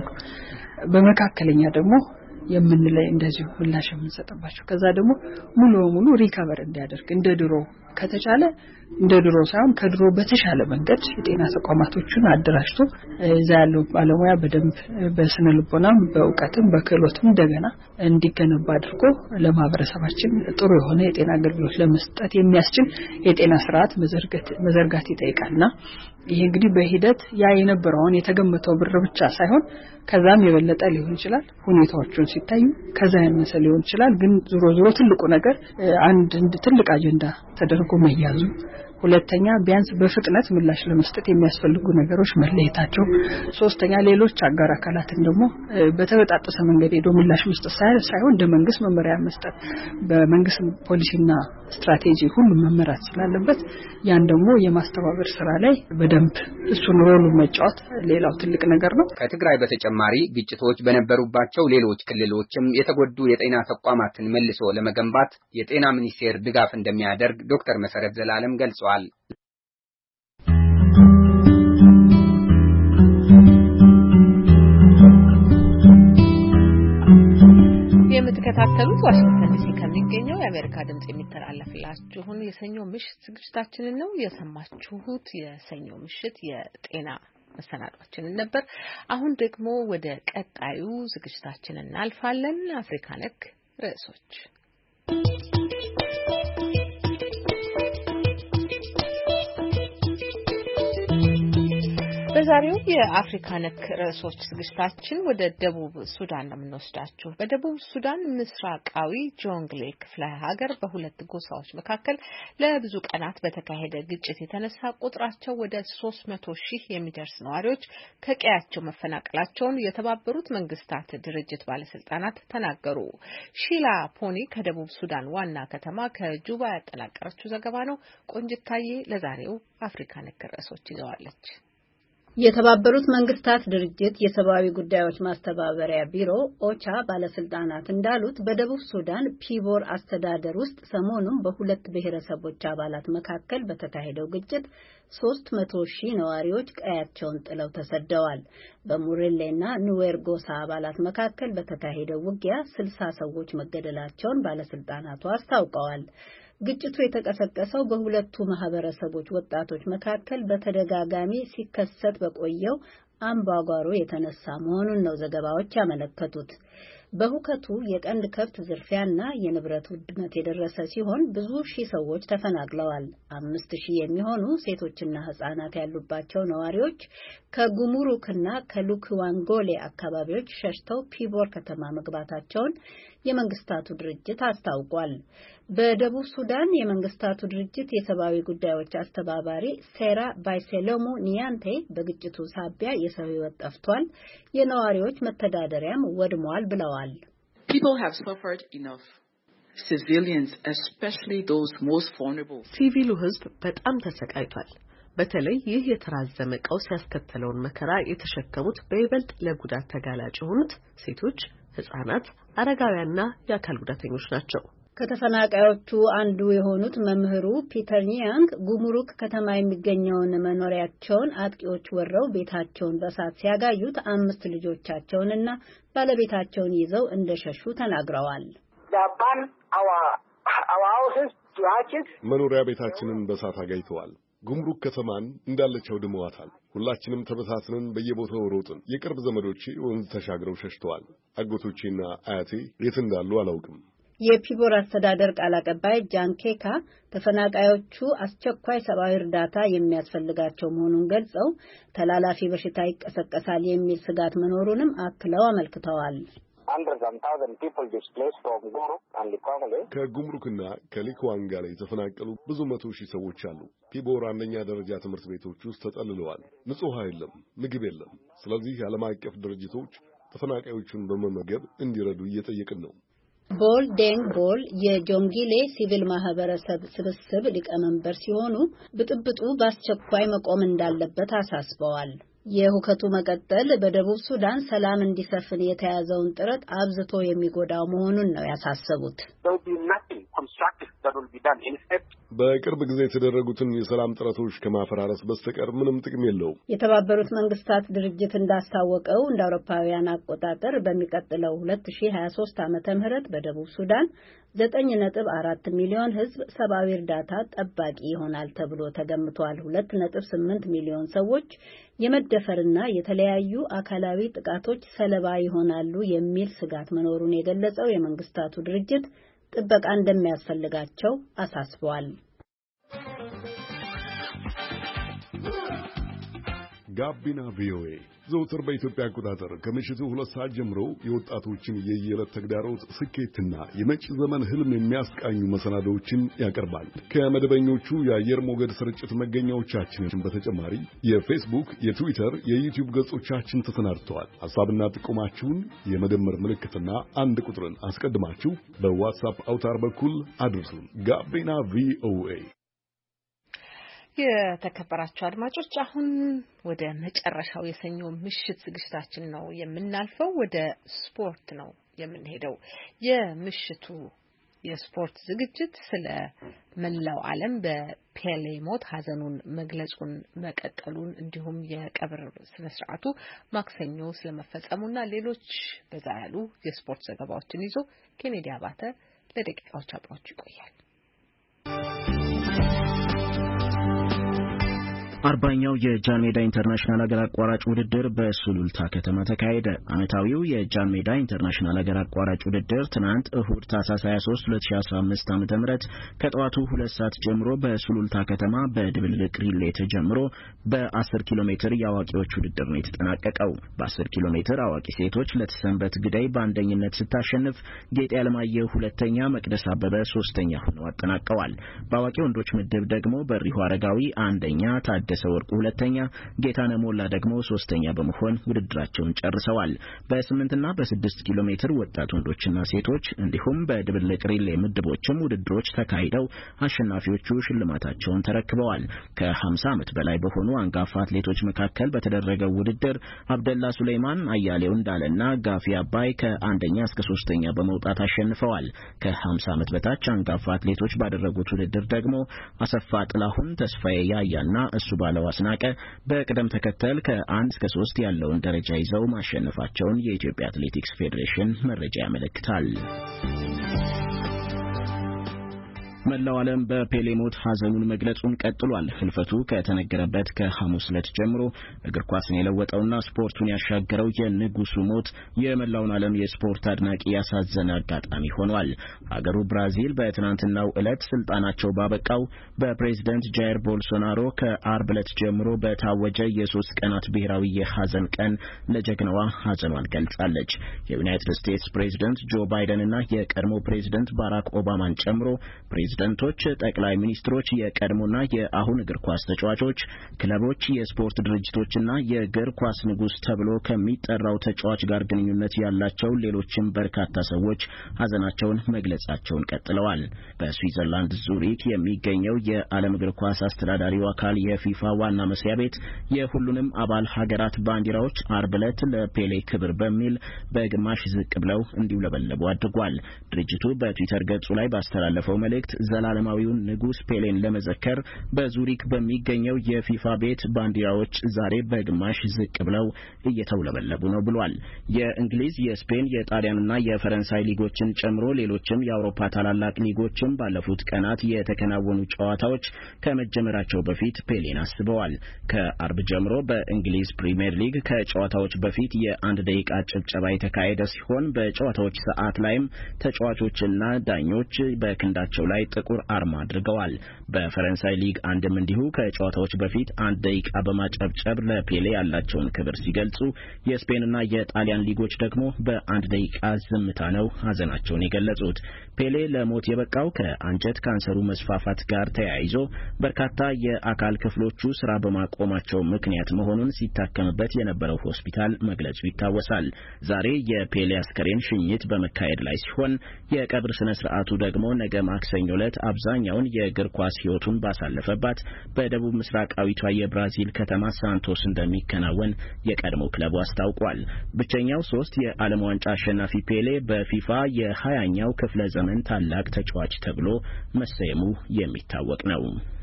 በመካከለኛ ደግሞ የምንለይ እንደዚሁ ምላሽ የምንሰጥባቸው ከዛ ደግሞ ሙሉ በሙሉ ሪከቨር እንዲያደርግ እንደ ድሮ ከተቻለ እንደ ድሮ ሳይሆን ከድሮ በተሻለ መንገድ የጤና ተቋማቶችን አደራጅቶ እዛ ያለው ባለሙያ በደንብ በስነ ልቦናም በእውቀትም በክህሎትም እንደገና እንዲገነባ አድርጎ ለማህበረሰባችን ጥሩ የሆነ የጤና አገልግሎት ለመስጠት የሚያስችል የጤና ስርዓት መዘርጋት ይጠይቃልና ይሄ እንግዲህ በሂደት ያ የነበረውን የተገመተው ብር ብቻ ሳይሆን ከዛም የበለጠ ሊሆን ይችላል። ሁኔታዎቹን ሲታዩ ከዛ ያነሰ ሊሆን ይችላል። ግን ዞሮ ትልቁ ነገር አንድ ትልቅ አጀንዳ ተደርጎ መያዙ፣ ሁለተኛ ቢያንስ በፍጥነት ምላሽ ለመስጠት የሚያስፈልጉ ነገሮች መለየታቸው፣ ሶስተኛ ሌሎች አጋር አካላትን ደግሞ በተበጣጠሰ መንገድ ሄዶ ምላሽ መስጠት ሳይሆን እንደ መንግስት መመሪያ መስጠት በመንግስት ፖሊሲና ስትራቴጂ ሁሉ መመራት ስላለበት ያን ደግሞ የማስተባበር ስራ ላይ በደንብ እሱን ሮሉ መጫወት ሌላው ትልቅ ነገር ነው።
ከትግራይ በተጨማሪ ግጭቶች በነበሩባቸው ሌሎች ክልሎችም የተጎዱ የጤና ተቋማትን መልሶ ለመገንባት የጤና ሚኒስቴር ድጋፍ እንደሚያደርግ ዶክተር መሰረት ዘላለም ገልጸዋል።
የምትከታተሉት ዋሽንግተን ዲሲ ከሚገኘው የአሜሪካ ድምጽ የሚተላለፍላችሁን የሰኞ ምሽት ዝግጅታችንን ነው የሰማችሁት። የሰኞ ምሽት የጤና መሰናዷችንን ነበር። አሁን ደግሞ ወደ ቀጣዩ ዝግጅታችን እናልፋለን። አፍሪካ ነክ ርዕሶች በዛሬው የአፍሪካ ነክ ርዕሶች ዝግጅታችን ወደ ደቡብ ሱዳን ነው የምንወስዳችሁ። በደቡብ ሱዳን ምስራቃዊ ጆንግሌ ክፍለ ሀገር በሁለት ጎሳዎች መካከል ለብዙ ቀናት በተካሄደ ግጭት የተነሳ ቁጥራቸው ወደ 300,000 የሚደርስ ነዋሪዎች ከቀያቸው መፈናቀላቸውን የተባበሩት መንግስታት ድርጅት ባለስልጣናት ተናገሩ። ሺላ ፖኒ ከደቡብ ሱዳን ዋና ከተማ ከጁባ ያጠናቀረችው ዘገባ ነው። ቆንጅታዬ ለዛሬው አፍሪካ ነክ ርዕሶች ይዘዋለች።
የተባበሩት መንግስታት ድርጅት የሰብአዊ ጉዳዮች ማስተባበሪያ ቢሮ ኦቻ ባለስልጣናት እንዳሉት በደቡብ ሱዳን ፒቦር አስተዳደር ውስጥ ሰሞኑን በሁለት ብሔረሰቦች አባላት መካከል በተካሄደው ግጭት 300,000 ነዋሪዎች ቀያቸውን ጥለው ተሰደዋል። በሙሬሌና ኑዌር ጎሳ አባላት መካከል በተካሄደው ውጊያ 60 ሰዎች መገደላቸውን ባለስልጣናቱ አስታውቀዋል። ግጭቱ የተቀሰቀሰው በሁለቱ ማህበረሰቦች ወጣቶች መካከል በተደጋጋሚ ሲከሰት በቆየው አምባጓሮ የተነሳ መሆኑን ነው ዘገባዎች ያመለከቱት። በሁከቱ የቀንድ ከብት ዝርፊያና የንብረት ውድመት የደረሰ ሲሆን ብዙ ሺህ ሰዎች ተፈናቅለዋል። 5,000 የሚሆኑ ሴቶችና ህጻናት ያሉባቸው ነዋሪዎች ከጉሙሩክና ከሉክዋንጎሌ አካባቢዎች ሸሽተው ፒቦር ከተማ መግባታቸውን የመንግስታቱ ድርጅት አስታውቋል። በደቡብ ሱዳን የመንግስታቱ ድርጅት የሰብአዊ ጉዳዮች አስተባባሪ ሴራ ባይሴሎሙ ኒያንቴ በግጭቱ ሳቢያ የሰው ህይወት ጠፍቷል፣ የነዋሪዎች መተዳደሪያም ወድሟል ብለዋል።
ሲቪሉ ህዝብ በጣም ተሰቃይቷል። በተለይ ይህ የተራዘመ ቀውስ ያስከተለውን መከራ የተሸከሙት በይበልጥ ለጉዳት ተጋላጭ የሆኑት ሴቶች፣ ህጻናት፣ አረጋውያንና የአካል ጉዳተኞች ናቸው።
ከተፈናቃዮቹ አንዱ የሆኑት መምህሩ ፒተር ኒያንግ ጉሙሩክ ከተማ የሚገኘውን መኖሪያቸውን አጥቂዎች ወረው ቤታቸውን በእሳት ሲያጋዩት 5 ልጆቻቸውንና ባለቤታቸውን ይዘው እንደሸሹ ተናግረዋል።
መኖሪያ ቤታችንን በእሳት አጋይተዋል። ጉምሩክ ከተማን እንዳለች አውድመዋታል። ሁላችንም ተበታትነን በየቦታው ሮጥን። የቅርብ ዘመዶቼ ወንዝ ተሻግረው ሸሽተዋል። አጎቶቼና አያቴ የት እንዳሉ አላውቅም።
የፒቦር አስተዳደር ቃል አቀባይ ጃን ኬካ ተፈናቃዮቹ አስቸኳይ ሰብአዊ እርዳታ የሚያስፈልጋቸው መሆኑን ገልጸው ተላላፊ በሽታ ይቀሰቀሳል የሚል ስጋት መኖሩንም አክለው አመልክተዋል።
ከጉምሩክና ከሊክዋንጋ ላይ የተፈናቀሉ ብዙ 100,000 ሰዎች አሉ። ፒቦር አንደኛ ደረጃ ትምህርት ቤቶች ውስጥ ተጠልለዋል። ንጹህ ውሃ የለም፣ ምግብ የለም። ስለዚህ ዓለም አቀፍ ድርጅቶች ተፈናቃዮቹን በመመገብ እንዲረዱ እየጠየቅን ነው።
ቦል ዴንግ ቦል የጆንጊሌ ሲቪል ማህበረሰብ ስብስብ ሊቀመንበር ሲሆኑ ብጥብጡ በአስቸኳይ መቆም እንዳለበት አሳስበዋል። የሁከቱ መቀጠል በደቡብ ሱዳን ሰላም እንዲሰፍን የተያዘውን ጥረት አብዝቶ የሚጎዳው መሆኑን ነው ያሳሰቡት።
በቅርብ ጊዜ የተደረጉትን የሰላም ጥረቶች ከማፈራረስ በስተቀር ምንም ጥቅም የለውም።
የተባበሩት መንግስታት ድርጅት እንዳስታወቀው እንደ አውሮፓውያን አቆጣጠር በሚቀጥለው 2023 ዓመተ ምህረት በደቡብ ሱዳን 9.4 ሚሊዮን ህዝብ ሰብአዊ እርዳታ ጠባቂ ይሆናል ተብሎ ተገምቷል። 2.8 ሚሊዮን ሰዎች የመደፈርና የተለያዩ አካላዊ ጥቃቶች ሰለባ ይሆናሉ የሚል ስጋት መኖሩን የገለጸው የመንግስታቱ ድርጅት ጥበቃ እንደሚያስፈልጋቸው አሳስበዋል።
ጋቢና ቪኦኤ ዘውትር በኢትዮጵያ አቆጣጠር ከምሽቱ 2 ሰዓት ጀምሮ የወጣቶችን የየዕለት ተግዳሮት ስኬትና የመጪ ዘመን ህልም የሚያስቃኙ መሰናዶዎችን ያቀርባል። ከመደበኞቹ የአየር ሞገድ ስርጭት መገኛዎቻችን በተጨማሪ የፌስቡክ፣ የትዊተር፣ የዩቲዩብ ገጾቻችን ተሰናድተዋል። ሐሳብና ጥቆማችሁን የመደመር ምልክትና 1 ቁጥርን አስቀድማችሁ በዋትስአፕ አውታር በኩል አድርሱን። ጋቢና ቪኦኤ።
የተከበራችሁ አድማጮች አሁን ወደ መጨረሻው የሰኞ ምሽት ዝግጅታችን ነው የምናልፈው። ወደ ስፖርት ነው የምንሄደው። የምሽቱ የስፖርት ዝግጅት ስለ መላው ዓለም በፔሌ ሞት ሐዘኑን መግለጹን መቀጠሉን እንዲሁም የቀብር ስነ ስርዓቱ ማክሰኞ ስለመፈጸሙና ሌሎች በዛ ያሉ የስፖርት ዘገባዎችን ይዞ ኬኔዲ አባተ ለደቂቃዎች አብሯችሁ ይቆያል።
40ኛው የጃን ሜዳ ኢንተርናሽናል ሀገር አቋራጭ ውድድር በሱሉልታ ከተማ ተካሄደ። ዓመታዊው የጃን ሜዳ ኢንተርናሽናል ሀገር አቋራጭ ውድድር ትናንት እሁድ ታህሳስ 23 2015 ዓ.ም ከጠዋቱ 2 ሰዓት ጀምሮ በሱሉልታ ከተማ በድብልቅ ሪሌ ተጀምሮ በ10 ኪሎ ሜትር የአዋቂዎች ውድድር ነው የተጠናቀቀው። በ10 ኪሎ ሜትር አዋቂ ሴቶች ለተሰንበት ግዳይ በአንደኝነት ስታሸንፍ፣ ጌጤ አለማየሁ ሁለተኛ፣ መቅደስ አበበ ሶስተኛ ሆነው አጠናቀዋል። በአዋቂ ወንዶች ምድብ ደግሞ በሪሁ አረጋዊ አንደኛ፣ ታደሰ ወርቁ ሁለተኛ፣ ጌታነ ሞላ ደግሞ ሶስተኛ በመሆን ውድድራቸውን ጨርሰዋል። በ8 እና በ6 ኪሎ ሜትር ወጣት ወንዶችና ሴቶች እንዲሁም በድብልቅ ሪሌ ምድቦችም ውድድሮች ተካሂደው አሸናፊዎቹ ሽልማታቸውን ተረክበዋል። ከ50 ዓመት በላይ በሆኑ አንጋፋ አትሌቶች መካከል በተደረገው ውድድር አብደላ ሱሌማን፣ አያሌው እንዳለና ጋፊ አባይ ከአንደኛ እስከ ሶስተኛ በመውጣት አሸንፈዋል። ከ50 ዓመት በታች አንጋፋ አትሌቶች ባደረጉት ውድድር ደግሞ አሰፋ ጥላሁን፣ ተስፋዬ ያያና እሱ ባለው አስናቀ በቅደም ተከተል ከ1 እስከ 3 ያለውን ደረጃ ይዘው ማሸነፋቸውን የኢትዮጵያ አትሌቲክስ ፌዴሬሽን መረጃ ያመለክታል። መላው ዓለም በፔሌ ሞት ሐዘኑን መግለጹን ቀጥሏል። ህልፈቱ ከተነገረበት ከሐሙስ ዕለት ጀምሮ እግር ኳስን የለወጠውና ስፖርቱን ያሻገረው የንጉሱ ሞት የመላውን ዓለም የስፖርት አድናቂ ያሳዘነ አጋጣሚ ሆኗል። ሀገሩ ብራዚል በትናንትናው ዕለት ስልጣናቸው ባበቃው በፕሬዝዳንት ጃይር ቦልሶናሮ ከአርብ ዕለት ጀምሮ በታወጀ የ3 ቀናት ብሔራዊ የሐዘን ቀን ለጀግናዋ ሐዘኗን ገልጻለች። የዩናይትድ ስቴትስ ፕሬዝዳንት ጆ ባይደን እና የቀድሞ ፕሬዝዳንት ባራክ ኦባማን ጨምሮ ፕሬዝዳንቶች፣ ጠቅላይ ሚኒስትሮች፣ የቀድሞና የአሁን እግር ኳስ ተጫዋቾች፣ ክለቦች፣ የስፖርት ድርጅቶችና የእግር ኳስ ንጉስ ተብሎ ከሚጠራው ተጫዋች ጋር ግንኙነት ያላቸው ሌሎችም በርካታ ሰዎች ሐዘናቸውን መግለጻቸውን ቀጥለዋል። በስዊዘርላንድ ዙሪክ የሚገኘው የዓለም እግር ኳስ አስተዳዳሪው አካል የፊፋ ዋና መስሪያ ቤት የሁሉንም አባል ሀገራት ባንዲራዎች አርብ ዕለት ለፔሌ ክብር በሚል በግማሽ ዝቅ ብለው እንዲውለበለቡ አድርጓል። ድርጅቱ በትዊተር ገጹ ላይ ባስተላለፈው መልእክት ዘላለማዊውን ንጉስ ፔሌን ለመዘከር በዙሪክ በሚገኘው የፊፋ ቤት ባንዲራዎች ዛሬ በግማሽ ዝቅ ብለው እየተውለበለቡ ነው ብሏል። የእንግሊዝ፣ የስፔን፣ የጣሊያንና የፈረንሳይ ሊጎችን ጨምሮ ሌሎችም የአውሮፓ ታላላቅ ሊጎችም ባለፉት ቀናት የተከናወኑ ጨዋታዎች ከመጀመራቸው በፊት ፔሌን አስበዋል። ከአርብ ጀምሮ በእንግሊዝ ፕሪሚየር ሊግ ከጨዋታዎች በፊት የ1 ደቂቃ ጭብጨባ የተካሄደ ሲሆን በጨዋታዎች ሰዓት ላይም ተጫዋቾችና ዳኞች በክንዳቸው ላይ ጥቁር አርማ አድርገዋል። በፈረንሳይ ሊግ አንድም እንዲሁ ከጨዋታዎች በፊት 1 ደቂቃ በማጨብጨብ ለፔሌ ያላቸውን ክብር ሲገልጹ፣ የስፔንና የጣሊያን ሊጎች ደግሞ በ1 ደቂቃ ዝምታ ነው ሀዘናቸውን የገለጹት። ፔሌ ለሞት የበቃው ከአንጀት ካንሰሩ መስፋፋት ጋር ተያይዞ በርካታ የአካል ክፍሎቹ ስራ በማቆማቸው ምክንያት መሆኑን ሲታከምበት የነበረው ሆስፒታል መግለጹ ይታወሳል። ዛሬ የፔሌ አስከሬን ሽኝት በመካሄድ ላይ ሲሆን የቀብር ስነ ስርዓቱ ደግሞ ነገ ማክሰኞ ዕለት አብዛኛውን የእግር ኳስ ህይወቱን ባሳለፈባት በደቡብ ምስራቃዊቷ የብራዚል ከተማ ሳንቶስ እንደሚከናወን የቀድሞ ክለቡ አስታውቋል። ብቸኛው 3 የዓለም ዋንጫ አሸናፊ ፔሌ በፊፋ የ20ኛው ክፍለ ዘመን ታላቅ ተጫዋች ተብሎ መሰየሙ የሚታወቅ ነው።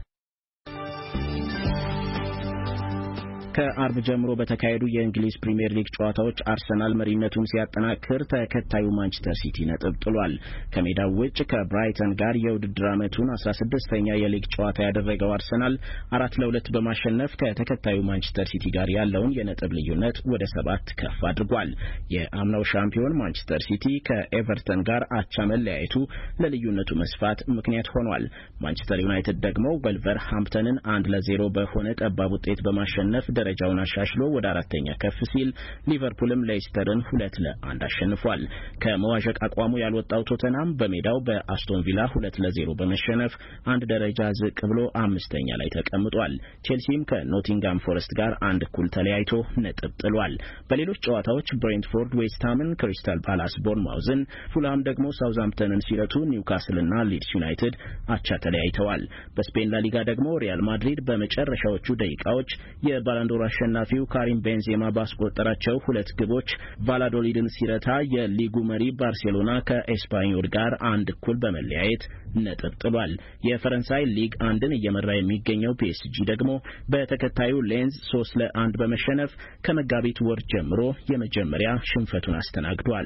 ከአርብ ጀምሮ በተካሄዱ የእንግሊዝ ፕሪሚየር ሊግ ጨዋታዎች አርሰናል መሪነቱን ሲያጠናክር ተከታዩ ማንቸስተር ሲቲ ነጥብ ጥሏል። ከሜዳው ውጭ ከብራይተን ጋር የውድድር ዓመቱን 16ኛ የሊግ ጨዋታ ያደረገው አርሰናል 4-2 በማሸነፍ ከተከታዩ ማንቸስተር ሲቲ ጋር ያለውን የነጥብ ልዩነት ወደ 7 ከፍ አድርጓል። የአምናው ሻምፒዮን ማንቸስተር ሲቲ ከኤቨርተን ጋር አቻ መለያየቱ ለልዩነቱ መስፋት ምክንያት ሆኗል። ማንቸስተር ዩናይትድ ደግሞ ወልቨርሃምፕተንን 1-0 በሆነ ጠባብ ውጤት በማሸነፍ ደረጃውን አሻሽሎ ወደ 4ኛ ከፍ ሲል ሊቨርፑልም ሌስተርን 2-1 አሸንፏል። ከመዋዠቅ አቋሙ ያልወጣው ቶተናም በሜዳው በአስቶን ቪላ 2-0 በመሸነፍ 1 ደረጃ ዝቅ ብሎ 5ኛ ላይ ተቀምጧል። ቼልሲም ከኖቲንጋም ፎረስት ጋር 1 እኩል ተለያይቶ ነጥብ ጥሏል። በሌሎች ጨዋታዎች ብሬንትፎርድ ዌስትሃምን፣ ክሪስታል ፓላስ ቦርንማውዝን፣ ፉልሃም ደግሞ ሳውዝሃምፕተንን ሲረቱ ኒውካስልና ሊድስ ዩናይትድ አቻ ተለያይተዋል። በስፔን ላሊጋ ደግሞ ሪያል ማድሪድ በመጨረሻዎቹ ደቂቃዎች የባላንዶር አሸናፊው ካሪም ቤንዜማ ባስቆጠራቸው 2 ግቦች ቫላዶሊድን ሲረታ የሊጉ መሪ ባርሴሎና ከኤስፓኞል ጋር 1 እኩል በመለያየት ነጥብ ጥሏል። የፈረንሳይ ሊግ 1ን እየመራ የሚገኘው ፒኤስጂ ደግሞ በተከታዩ ሌንዝ 3-1 በመሸነፍ ከመጋቢት ወር ጀምሮ የመጀመሪያ ሽንፈቱን አስተናግዷል።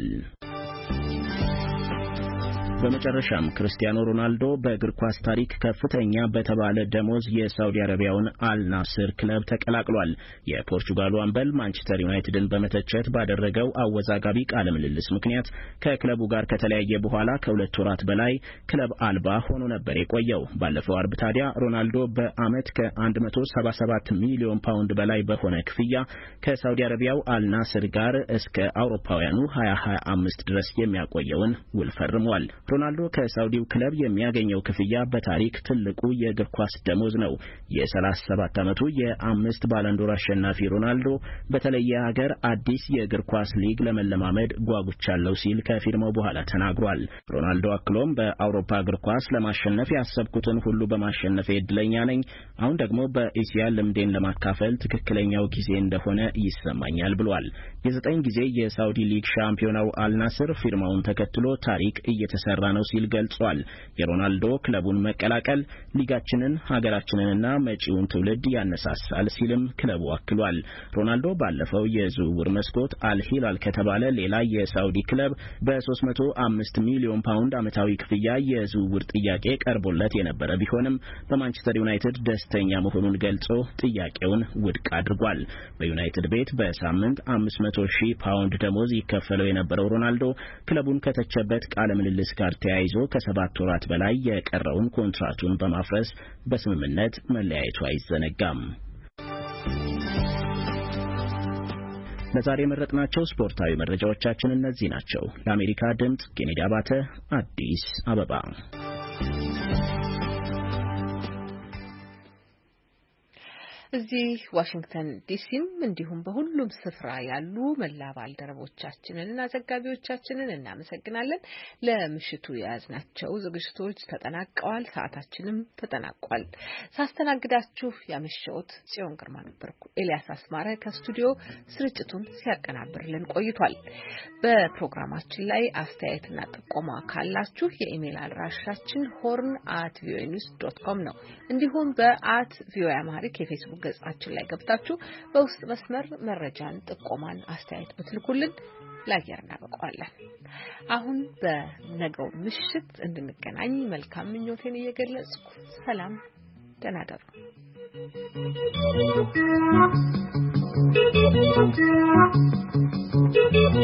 በመጨረሻም ክርስቲያኖ ሮናልዶ በእግር ኳስ ታሪክ ከፍተኛ በተባለ ደሞዝ የሳውዲ አረቢያውን አልናስር ክለብ ተቀላቅሏል። የፖርቹጋሉ አምበል ማንቸስተር ዩናይትድን በመተቸት ባደረገው አወዛጋቢ ቃለ ምልልስ ምክንያት ከክለቡ ጋር ከተለያየ በኋላ ከ2 ወራት በላይ ክለብ አልባ ሆኖ ነበር የቆየው። ባለፈው አርብ ታዲያ ሮናልዶ በአመት ከ177 ሚሊዮን ፓውንድ በላይ በሆነ ክፍያ ከሳውዲ አረቢያው አልናስር ጋር እስከ አውሮፓውያኑ 2025 ድረስ የሚያቆየውን ውል ፈርሟል። ሮናልዶ ከሳውዲው ክለብ የሚያገኘው ክፍያ በታሪክ ትልቁ የእግር ኳስ ደሞዝ ነው። የ37 ዓመቱ የ5 ባለንዶር አሸናፊ ሮናልዶ በተለየ ሀገር አዲስ የእግር ኳስ ሊግ ለመለማመድ ጓጉቻለሁ ሲል ከፊርማው በኋላ ተናግሯል። ሮናልዶ አክሎም በአውሮፓ እግር ኳስ ለማሸነፍ ያሰብኩትን ሁሉ በማሸነፍ እድለኛ ነኝ። አሁን ደግሞ በኤሲያ ልምዴን ለማካፈል ትክክለኛው ጊዜ እንደሆነ ይሰማኛል ብሏል። የ9 ጊዜ የሳውዲ ሊግ ሻምፒዮናው አልናስር ፊርማውን ተከትሎ ታሪክ እየተሰራ ነው ሲል ገልጿል። የሮናልዶ ክለቡን መቀላቀል ሊጋችንን፣ ሀገራችንንና መጪውን ትውልድ ያነሳሳል ሲልም ክለቡ አክሏል። ሮናልዶ ባለፈው የዝውውር መስኮት አልሂላል ከተባለ ሌላ የሳውዲ ክለብ በ305 ሚሊዮን ፓውንድ ዓመታዊ ክፍያ የዝውውር ጥያቄ ቀርቦለት የነበረ ቢሆንም በማንቸስተር ዩናይትድ ደስተኛ መሆኑን ገልጾ ጥያቄውን ውድቅ አድርጓል። በዩናይትድ ቤት በሳምንት 500,000 ፓውንድ ደሞዝ ይከፈለው የነበረው ሮናልዶ ክለቡን ከተቸበት ቃለ ምልልስ ጋር ተያይዞ ከ7 ወራት በላይ የቀረውን ኮንትራቱን በማፍረስ በስምምነት መለያየቱ አይዘነጋም። ለዛሬ የመረጥናቸው ስፖርታዊ መረጃዎቻችን እነዚህ ናቸው። ለአሜሪካ ድምጽ ኬኔዲ አባተ፣ አዲስ አበባ።
እዚህ ዋሽንግተን ዲሲም እንዲሁም በሁሉም ስፍራ ያሉ መላ ባልደረቦቻችንንና ዘጋቢዎቻችንን እናመሰግናለን። ለምሽቱ የያዝናቸው ዝግጅቶች ተጠናቀዋል። ሰዓታችንም ተጠናቋል። ሳስተናግዳችሁ ያመሸሁት ጽዮን ግርማ ነበርኩ። ኤልያስ አስማረ ከስቱዲዮ ስርጭቱን ሲያቀናብርልን ቆይቷል። በፕሮግራማችን ላይ አስተያየትና ጥቆማ ካላችሁ የኢሜል አድራሻችን horn@voanews.com ነው። እንዲሁም @voaamharic የፌስቡክ ገጻችን ላይ ገብታችሁ በውስጥ መስመር መረጃን፣ ጥቆማን፣ አስተያየት ብትልኩልን ለአየር እናበቀዋለን። አሁን በነገው ምሽት እንድንገናኝ መልካም ምኞቴን እየገለጽኩ ሰላም፣ ደህና እደሩ።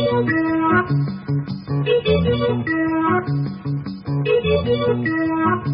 Thank you.